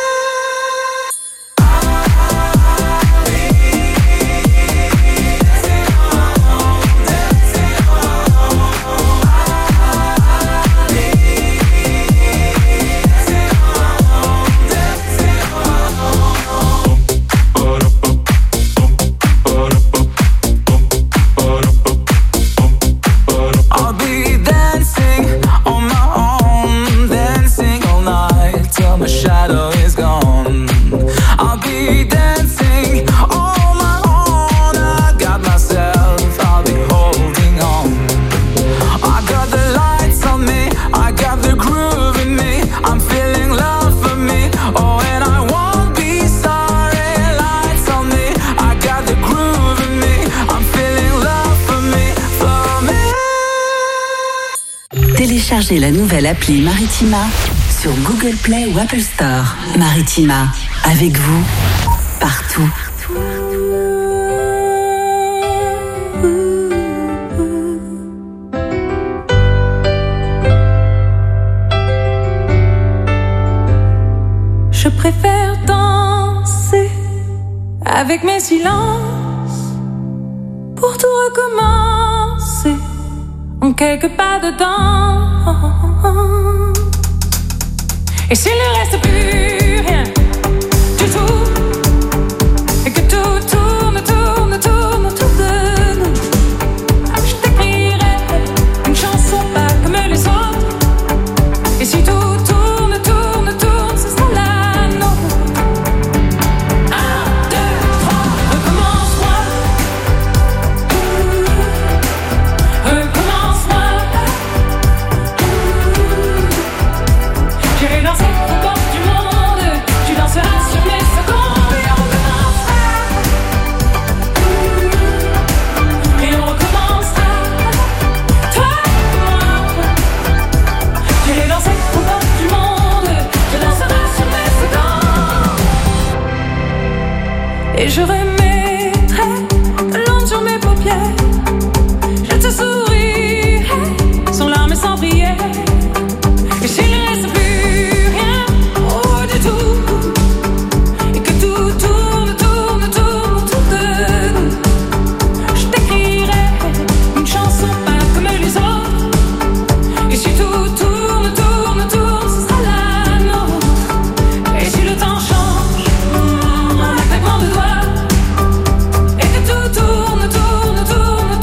I'll be dancing on my own, dancing all night till my shadow is gone. I'll be dancing on my own, I got myself, I'll be holding on. I got the lights on me, I got the groove in me, I'm feeling love for me, oh and I won't be sorry. Lights on me, I got the groove in me, I'm feeling love for me, for me. Téléchargez la nouvelle appli Maritima sur Google Play ou Apple Store. Maritima, avec vous, partout. Je préfère danser avec mes silences pour tout recommencer en quelques pas dedans. Et s'il ne reste plus rien du tout, et que tout tourne autour de nous, je t'écrirai une chanson pas comme les autres. Et si tout tourne, ce sera la nôtre. 1, 2, 3, recommence-moi. Recommence-moi. J'irai danser aux portes du monde. Tu danseras sur mes secondes. Et on recommencera. Et on recommencera. Toi et moi. J'irai danser aux portes du monde. Tu danseras sur mes secondes. Et je remettrai de l'onde sur mes paupières. Je te sourirai sans larmes et sans prière. Et s'il ne reste plus rien, oh du tout, et que tout tourne autour de nous, je t'écrirai une chanson pas comme les autres. Et si tout tourne, ce sera la nôtre. Et si le temps change, un claquement de doigts, et que tout tourne autour de nous,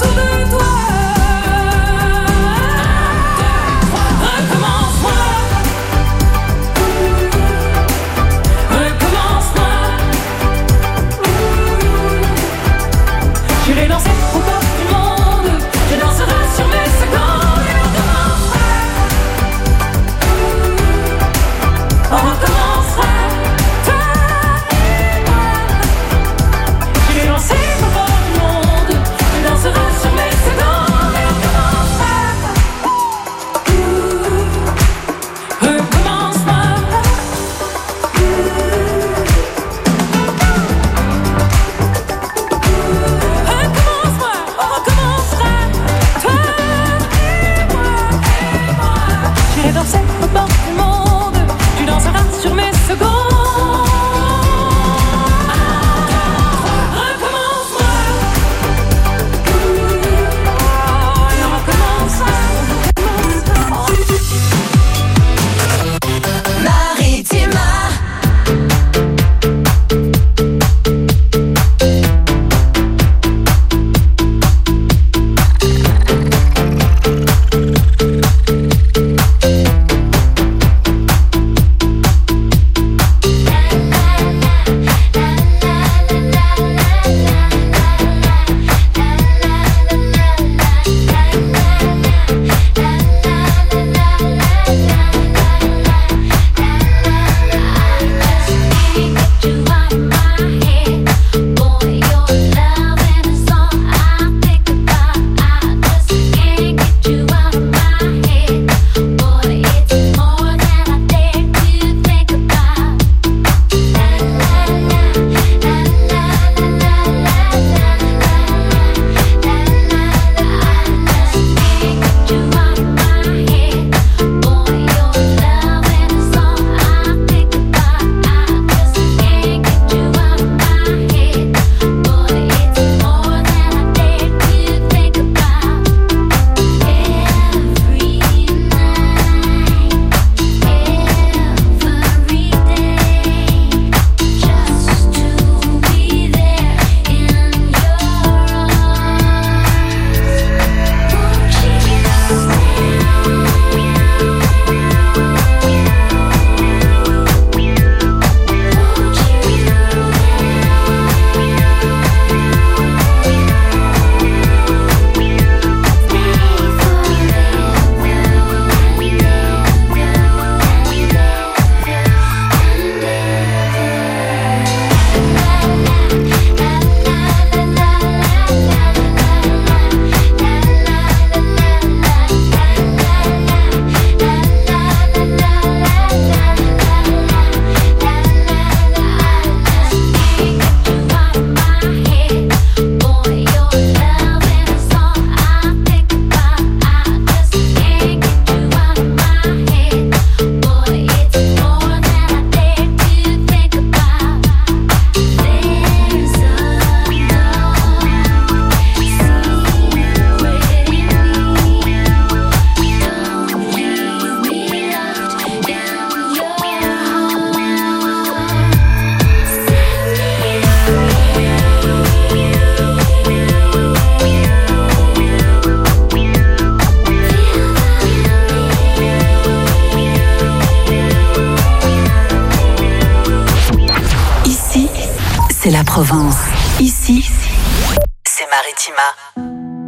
c'est la Provence. Ici, c'est Maritima.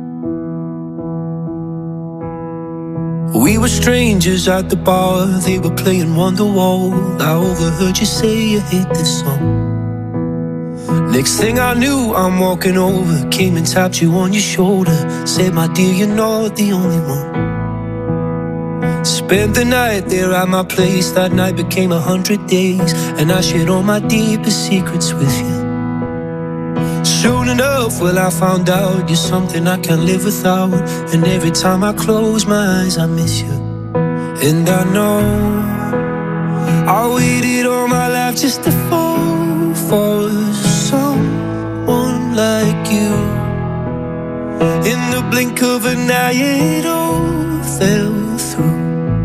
We were strangers at the bar, they were playing Wonderwall. I overheard you say you hate this song. Next thing I knew, I'm walking over, came and tapped you on your shoulder, said, my dear, you're not the only one. Spent the night there at my place, that night became 100 days, and I shared all my deepest secrets with you. Soon enough, well, I found out you're something I can't live without, and every time I close my eyes, I miss you. And I know I waited all my life just to fall for someone like you. In the blink of an eye, it all fell through.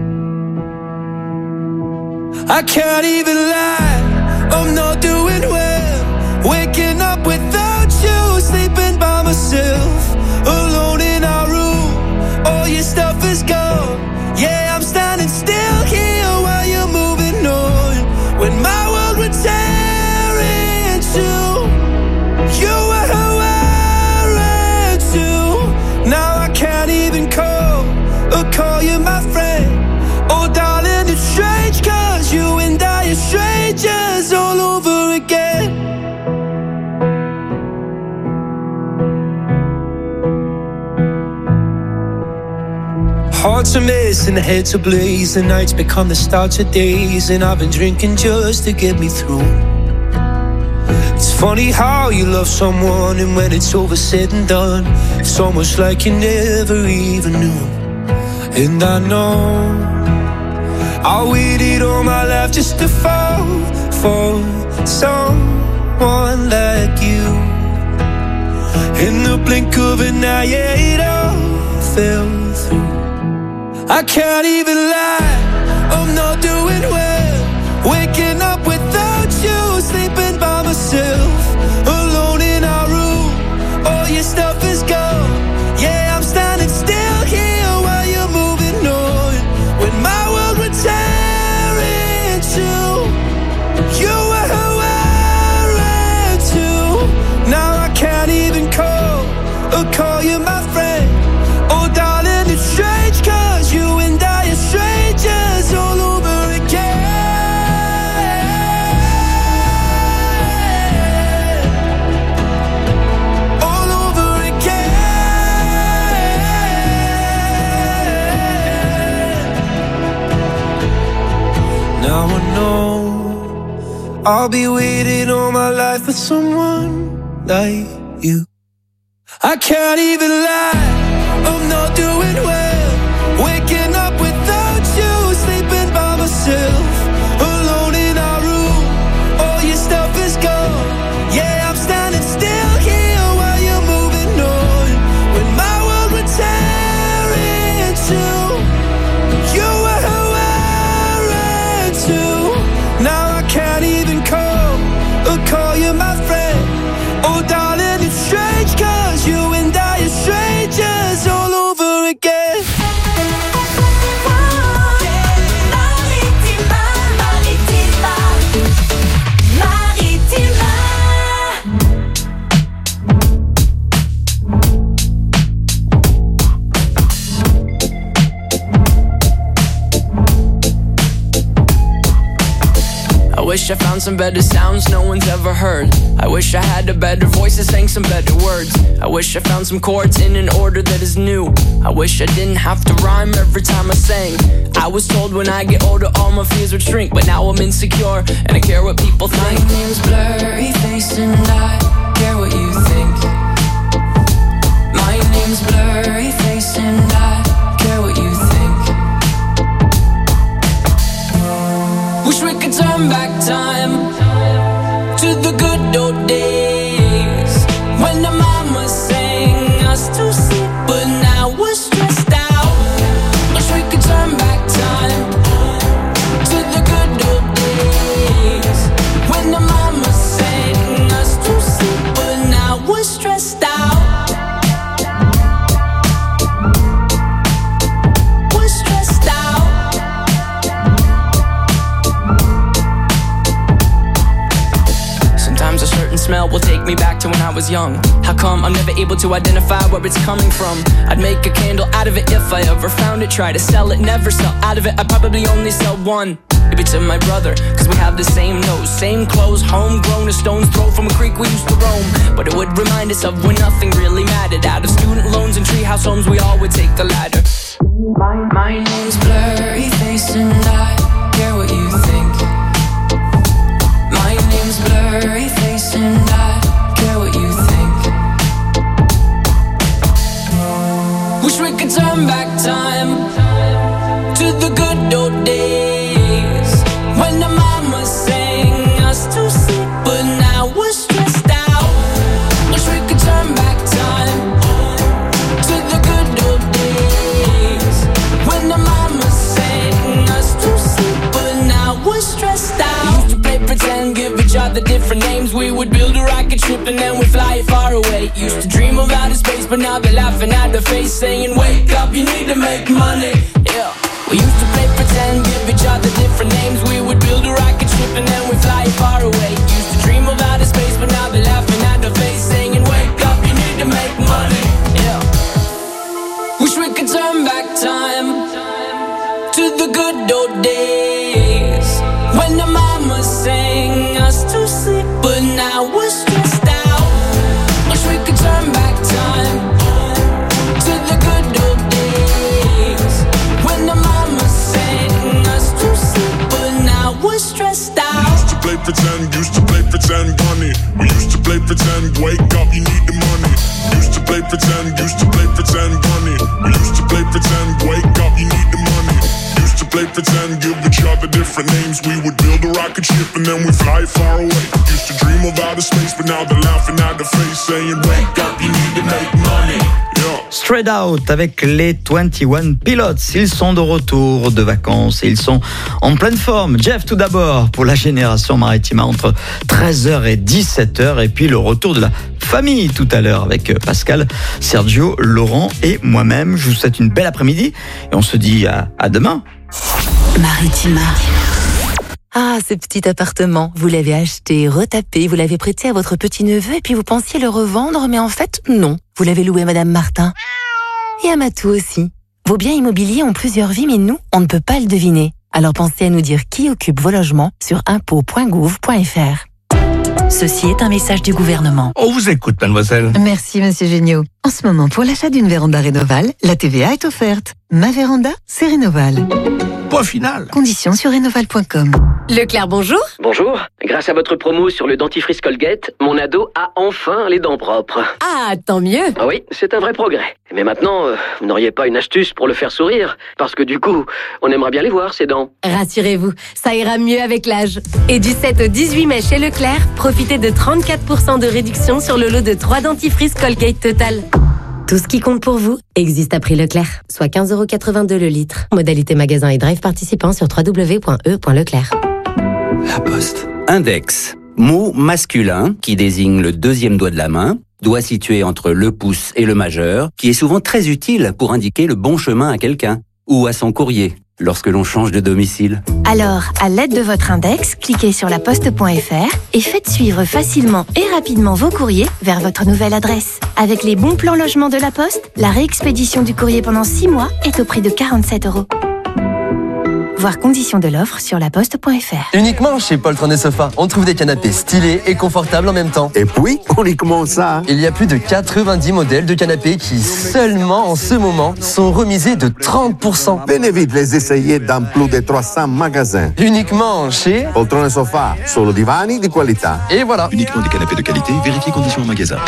I can't even lie, I'm not doing well. Waking up without you, sleeping by myself, alone in our room. All your stuff is gone. Yeah, I'm standing still here while you're moving on. When my world would tear into, you were wearing too. Now I can't even call you my friend. Oh darling, it's strange, cause you and I are strangers all over again. Hearts are missing, heads ablaze, the nights become the start of days, and I've been drinking just to get me through. It's funny how you love someone, and when it's over said and done, it's almost like you never even knew. And I know I waited all my life just to fall for someone like you. In the blink of an eye, yeah, it all fell through. I can't even lie, I'm not doing well. Waking up without you, sleeping by myself, alone in our room. All your stuff is gone. Yeah, I'm standing still here while you're moving on. When my world would tear into, you were wearing too. Now I can't even call you my friend. Oh darling, it's strange, cause you and I are strangers all over again. All over again. Now I know I'll be waiting all my life for someone like you. I can't even lie, I'm not doing well. Waking up without you, sleeping by myself, alone in our room. All your stuff is gone. Yeah, I'm standing still here while you're moving on. When my world would tear into, you were wearing too. Now I can't even call you my friend. Oh darling, it's strange, cause you and I are strangers all over again. I wish I found some better sounds no one's ever heard. I wish I had a better voice that sang some better words. I wish I found some chords in an order that is new. I wish I didn't have to rhyme every time I sang. I was told when I get older all my fears would shrink, but now I'm insecure and I care what people think. My name's Blurry Face and I care what you think. My name's Blurry Face and I care what you think. Wish we could turn back time to the good old days when the mama sang us to sleep, but now we're stressed out. Wish we could turn back time to the good old days when the mama sang us to sleep, but now we're stressed out. We're stressed out. Sometimes a certain smell will take me back to when I was young. How come I'm never able to identify where it's coming from? I'd make a candle out of it if I ever found it. Try to sell it, never sell out of it. I'd probably only sell one. Maybe to my brother, cause we have the same nose, same clothes, homegrown, a stone's throw from a creek we used to roam. But it would remind us of when nothing really mattered. Out of student loans and treehouse homes, we all would take the ladder. My name's Blurry Face and I care what you think. My name's Blurry Face and I care what you think. Wish we could turn back time to the good old days when the mama sang us to sleep, but now we're stressed out. Wish we could turn back time to the good old days when the mama sang us to sleep, but now we're stressed out. We used to play pretend, give each other different names. We would build a rocket ship and then we'd fly it far away. Used to dream of outer space, but now they're laughing at the face, saying, wake up, you need to make money. Yeah. We used to play pretend, give each other different names. We would build a rocket ship and then we'd fly it far away. Used to dream of outer space, but now they're laughing at the face, saying, wake up, you need to make money. Yeah. Wish we could turn back time to the good old days when the mama sang us to sleep, but now we're stressed out. Wish we could turn back time to the good old days when the mama sang us to sleep, but now we're stressed out. Used to play pretend, bunny. We used to play pretend, wake up, you need the money. Used to play pretend, bunny. We used to play pretend, wake up, you need the money. Used to play pretend, give each other different names. We would build a rocket ship and then we fly far away. Used to dream of outer space, but now they're laughing at the face, saying, wake up, you need to make money. Straight Out avec les 21 Pilots. Ils sont de retour de vacances et ils sont en pleine forme. Jeff, tout d'abord, pour la génération Maritima, entre 13h et 17h. Et puis le retour de la famille tout à l'heure avec Pascal, Sergio, Laurent et moi-même. Je vous souhaite une belle après-midi et on se dit à demain. Maritima. Ah, ce petit appartement, vous l'avez acheté, retapé, vous l'avez prêté à votre petit-neveu et puis vous pensiez le revendre, mais en fait, non. Vous l'avez loué à Madame Martin. Et à Matou aussi. Vos biens immobiliers ont plusieurs vies, mais nous, on ne peut pas le deviner. Alors pensez à nous dire qui occupe vos logements sur impôts.gouv.fr. Ceci est un message du gouvernement. On vous écoute, mademoiselle. Merci, monsieur Géniaud. En ce moment, pour l'achat d'une véranda Rénoval, la TVA est offerte. Ma véranda, c'est Rénoval. Point final. Conditions sur rénoval.com. Leclerc, bonjour. Bonjour. Grâce à votre promo sur le dentifrice Colgate, mon ado a enfin les dents propres. Ah, tant mieux. Ah oui, c'est un vrai progrès. Mais maintenant, vous n'auriez pas une astuce pour le faire sourire? Parce que du coup, on aimerait bien les voir, ces dents. Rassurez-vous, ça ira mieux avec l'âge. Et du 7 au 18 mai chez Leclerc, profitez de 34% de réduction sur le lot de 3 dentifrices Colgate Total. Tout ce qui compte pour vous existe à prix Leclerc, soit 15,82€ le litre. Modalité magasin et drive participant sur www.e.leclerc. La Poste. Index. Mot masculin qui désigne le deuxième doigt de la main, doigt situé entre le pouce et le majeur, qui est souvent très utile pour indiquer le bon chemin à quelqu'un ou à son courrier lorsque l'on change de domicile. Alors, à l'aide de votre index, cliquez sur laposte.fr et faites suivre facilement et rapidement vos courriers vers votre nouvelle adresse. Avec les bons plans logement de la Poste, la réexpédition du courrier pendant 6 mois est au prix de 47€. Voir conditions de l'offre sur laposte.fr. Uniquement chez Poltron et Sofa, on trouve des canapés stylés et confortables en même temps. Et puis, on y commence ça. Il y a plus de 90 modèles de canapés qui, seulement en ce moment, sont remisés de 30%. Venez vite les essayer dans plus de 300 magasins. Uniquement chez Poltron et Sofa, solo divani di qualità. Et voilà. Uniquement des canapés de qualité, vérifiez conditions au magasin.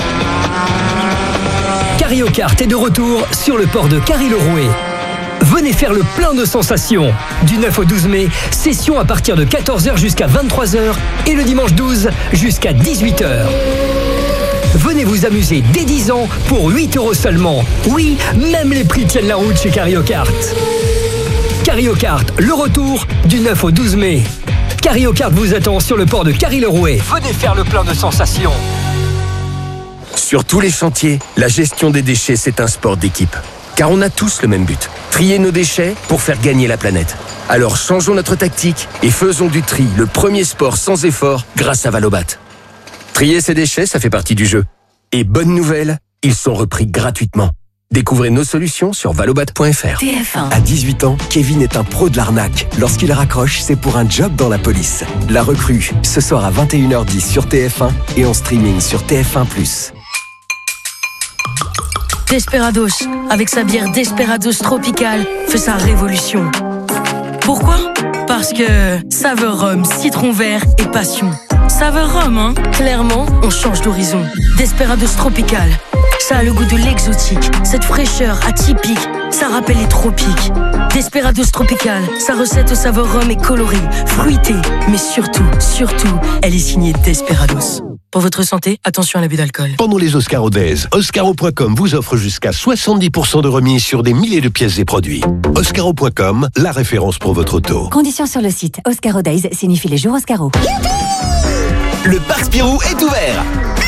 Cario-Kart est de retour sur le port de Carry-le-Rouet. Venez faire le plein de sensations. Du 9 au 12 mai, session à partir de 14h jusqu'à 23h et le dimanche 12 jusqu'à 18h. Venez vous amuser dès 10 ans pour 8€ seulement. Oui, même les prix tiennent la route chez Cario-Kart. Cario-Kart, le retour du 9 au 12 mai. Cario-Kart vous attend sur le port de Carry-le-Rouet. Venez faire le plein de sensations. Sur tous les chantiers, la gestion des déchets, c'est un sport d'équipe. Car on a tous le même but, trier nos déchets pour faire gagner la planète. Alors changeons notre tactique et faisons du tri le premier sport sans effort grâce à Valobat. Trier ses déchets, ça fait partie du jeu. Et bonne nouvelle, ils sont repris gratuitement. Découvrez nos solutions sur valobat.fr. TF1. À 18 ans, Kevin est un pro de l'arnaque. Lorsqu'il raccroche, c'est pour un job dans la police. La recrue, ce soir à 21h10 sur TF1 et en streaming sur TF1+. Desperados, avec sa bière Desperados Tropical, fait sa révolution. Pourquoi ? Parce que saveur rhum, citron vert et passion. Saveur rhum, hein ? Clairement, on change d'horizon. Desperados Tropical, ça a le goût de l'exotique. Cette fraîcheur atypique, ça rappelle les tropiques. Desperados Tropical, sa recette saveur rhum est colorée, fruitée, mais surtout, elle est signée Desperados. Pour votre santé, attention à l'abus d'alcool. Pendant les Oscaro Days, Oscaro.com vous offre jusqu'à 70% de remise sur des milliers de pièces et produits. Oscaro.com, la référence pour votre auto. Conditions sur le site. Oscaro Days signifie les jours Oscaro. Le Parc Spirou est ouvert.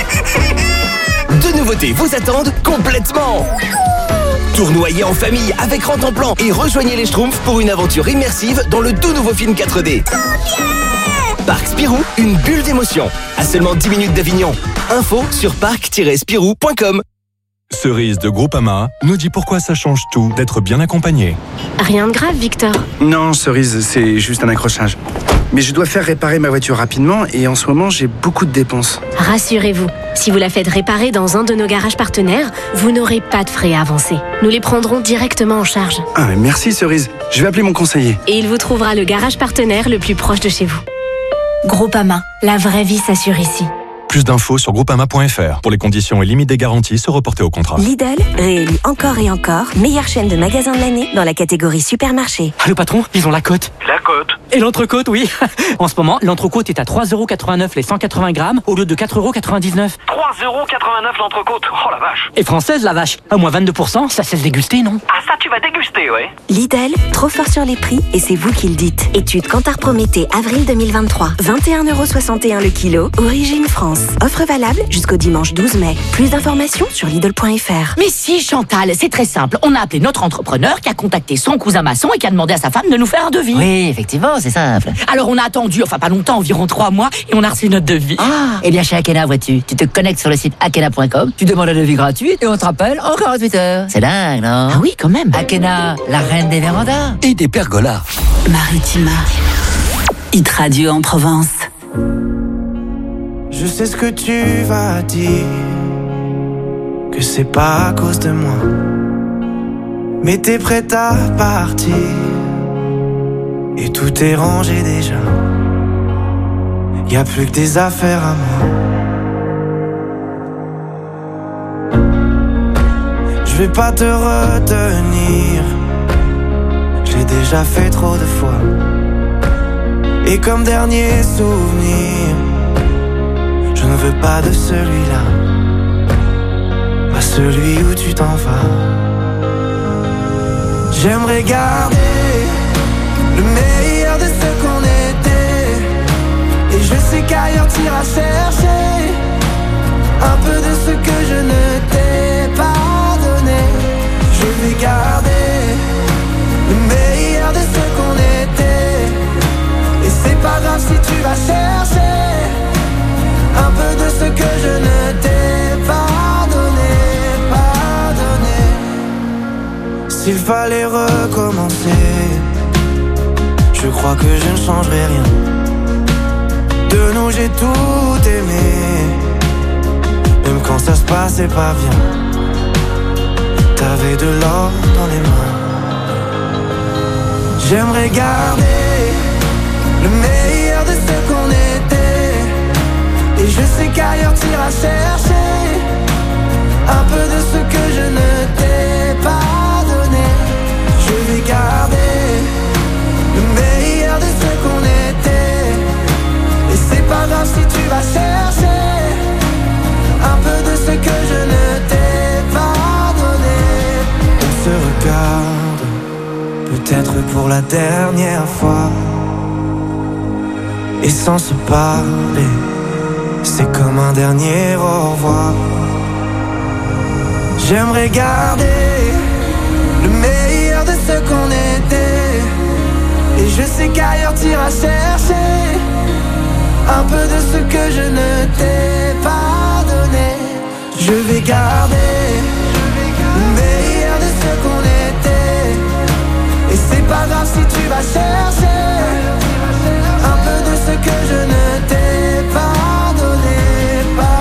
Deux nouveautés vous attendent complètement. Tournoyez en famille avec Rantanplan et rejoignez les Schtroumpfs pour une aventure immersive dans le tout nouveau film 4D. Parc Spirou, une bulle d'émotion. À seulement 10 minutes d'Avignon. Info sur parc-spirou.com. Cerise de Groupama nous dit pourquoi ça change tout d'être bien accompagné. Rien de grave, Victor. Non, Cerise, c'est juste un accrochage. Mais je dois faire réparer ma voiture rapidement et en ce moment, j'ai beaucoup de dépenses. Rassurez-vous, si vous la faites réparer dans un de nos garages partenaires, vous n'aurez pas de frais à avancer. Nous les prendrons directement en charge. Ah, mais merci Cerise. Je vais appeler mon conseiller. Et il vous trouvera le garage partenaire le plus proche de chez vous. Groupama, la vraie vie s'assure ici. Plus d'infos sur groupama.fr. Pour les conditions et limites des garanties, se reporter au contrat. Lidl, réélu encore et encore, meilleure chaîne de magasins de l'année dans la catégorie supermarché. Ah, le patron, ils ont la cote. La cote. Et l'entrecôte, oui. En ce moment, l'entrecôte est à 3,89€ les 180 grammes au lieu de 4,99€. 3,89€ l'entrecôte. Oh la vache. Et française, la vache. À moins 22%, ça cesse déguster, non? Ah, ça, tu vas déguster, ouais. Lidl, trop fort sur les prix et c'est vous qui le dites. Étude Kantar Prométhée, avril 2023. 21,61€ le kilo, origine France. Offre valable jusqu'au dimanche 12 mai. Plus d'informations sur Lidl.fr. Mais si, Chantal, c'est très simple. On a appelé notre entrepreneur qui a contacté son cousin maçon et qui a demandé à sa femme de nous faire un devis. Oui, effectivement, c'est simple. Alors on a attendu, enfin pas longtemps, environ 3 mois, et on a reçu notre devis. Ah, eh bien chez Akena, vois-tu, tu te connectes sur le site akena.com, tu demandes un devis gratuit et on te rappelle en 48 heures. C'est dingue, non? Ah oui, quand même. Akena, la reine des vérandas. Et des pergolas. Maritima. Hit Radio en Provence. Je sais ce que tu vas dire, que c'est pas à cause de moi, mais t'es prête à partir, et tout est rangé déjà. Y a plus que des affaires à moi. Je vais pas te retenir, j'ai déjà fait trop de fois. Et comme dernier souvenir, je ne veux pas de celui-là, pas celui où tu t'en vas. J'aimerais garder le meilleur de ce qu'on était, et je sais qu'ailleurs t'iras chercher un peu de ce que je ne t'ai pas donné. Je vais garder le meilleur de ce qu'on était, et c'est pas grave si tu vas chercher un peu de ce que je ne t'ai pas donné, pas donné. S'il fallait recommencer, je crois que je ne changerai rien. De nous j'ai tout aimé, même quand ça se passait pas bien. T'avais de l'or dans les mains. J'aimerais garder le meilleur de ce qu'on était, et je sais qu'ailleurs t'iras chercher un peu de ce que je ne t'ai pas donné. Je vais garder le meilleur de ce qu'on était, et c'est pas grave si tu vas chercher un peu de ce que je ne t'ai pas donné. On se regarde, peut-être pour la dernière fois, et sans se parler, c'est comme un dernier au revoir. J'aimerais garder le meilleur de ce qu'on était, et je sais qu'ailleurs t'iras chercher un peu de ce que je ne t'ai pas je vais garder le meilleur de ce qu'on était. Et c'est pas grave si tu vas chercher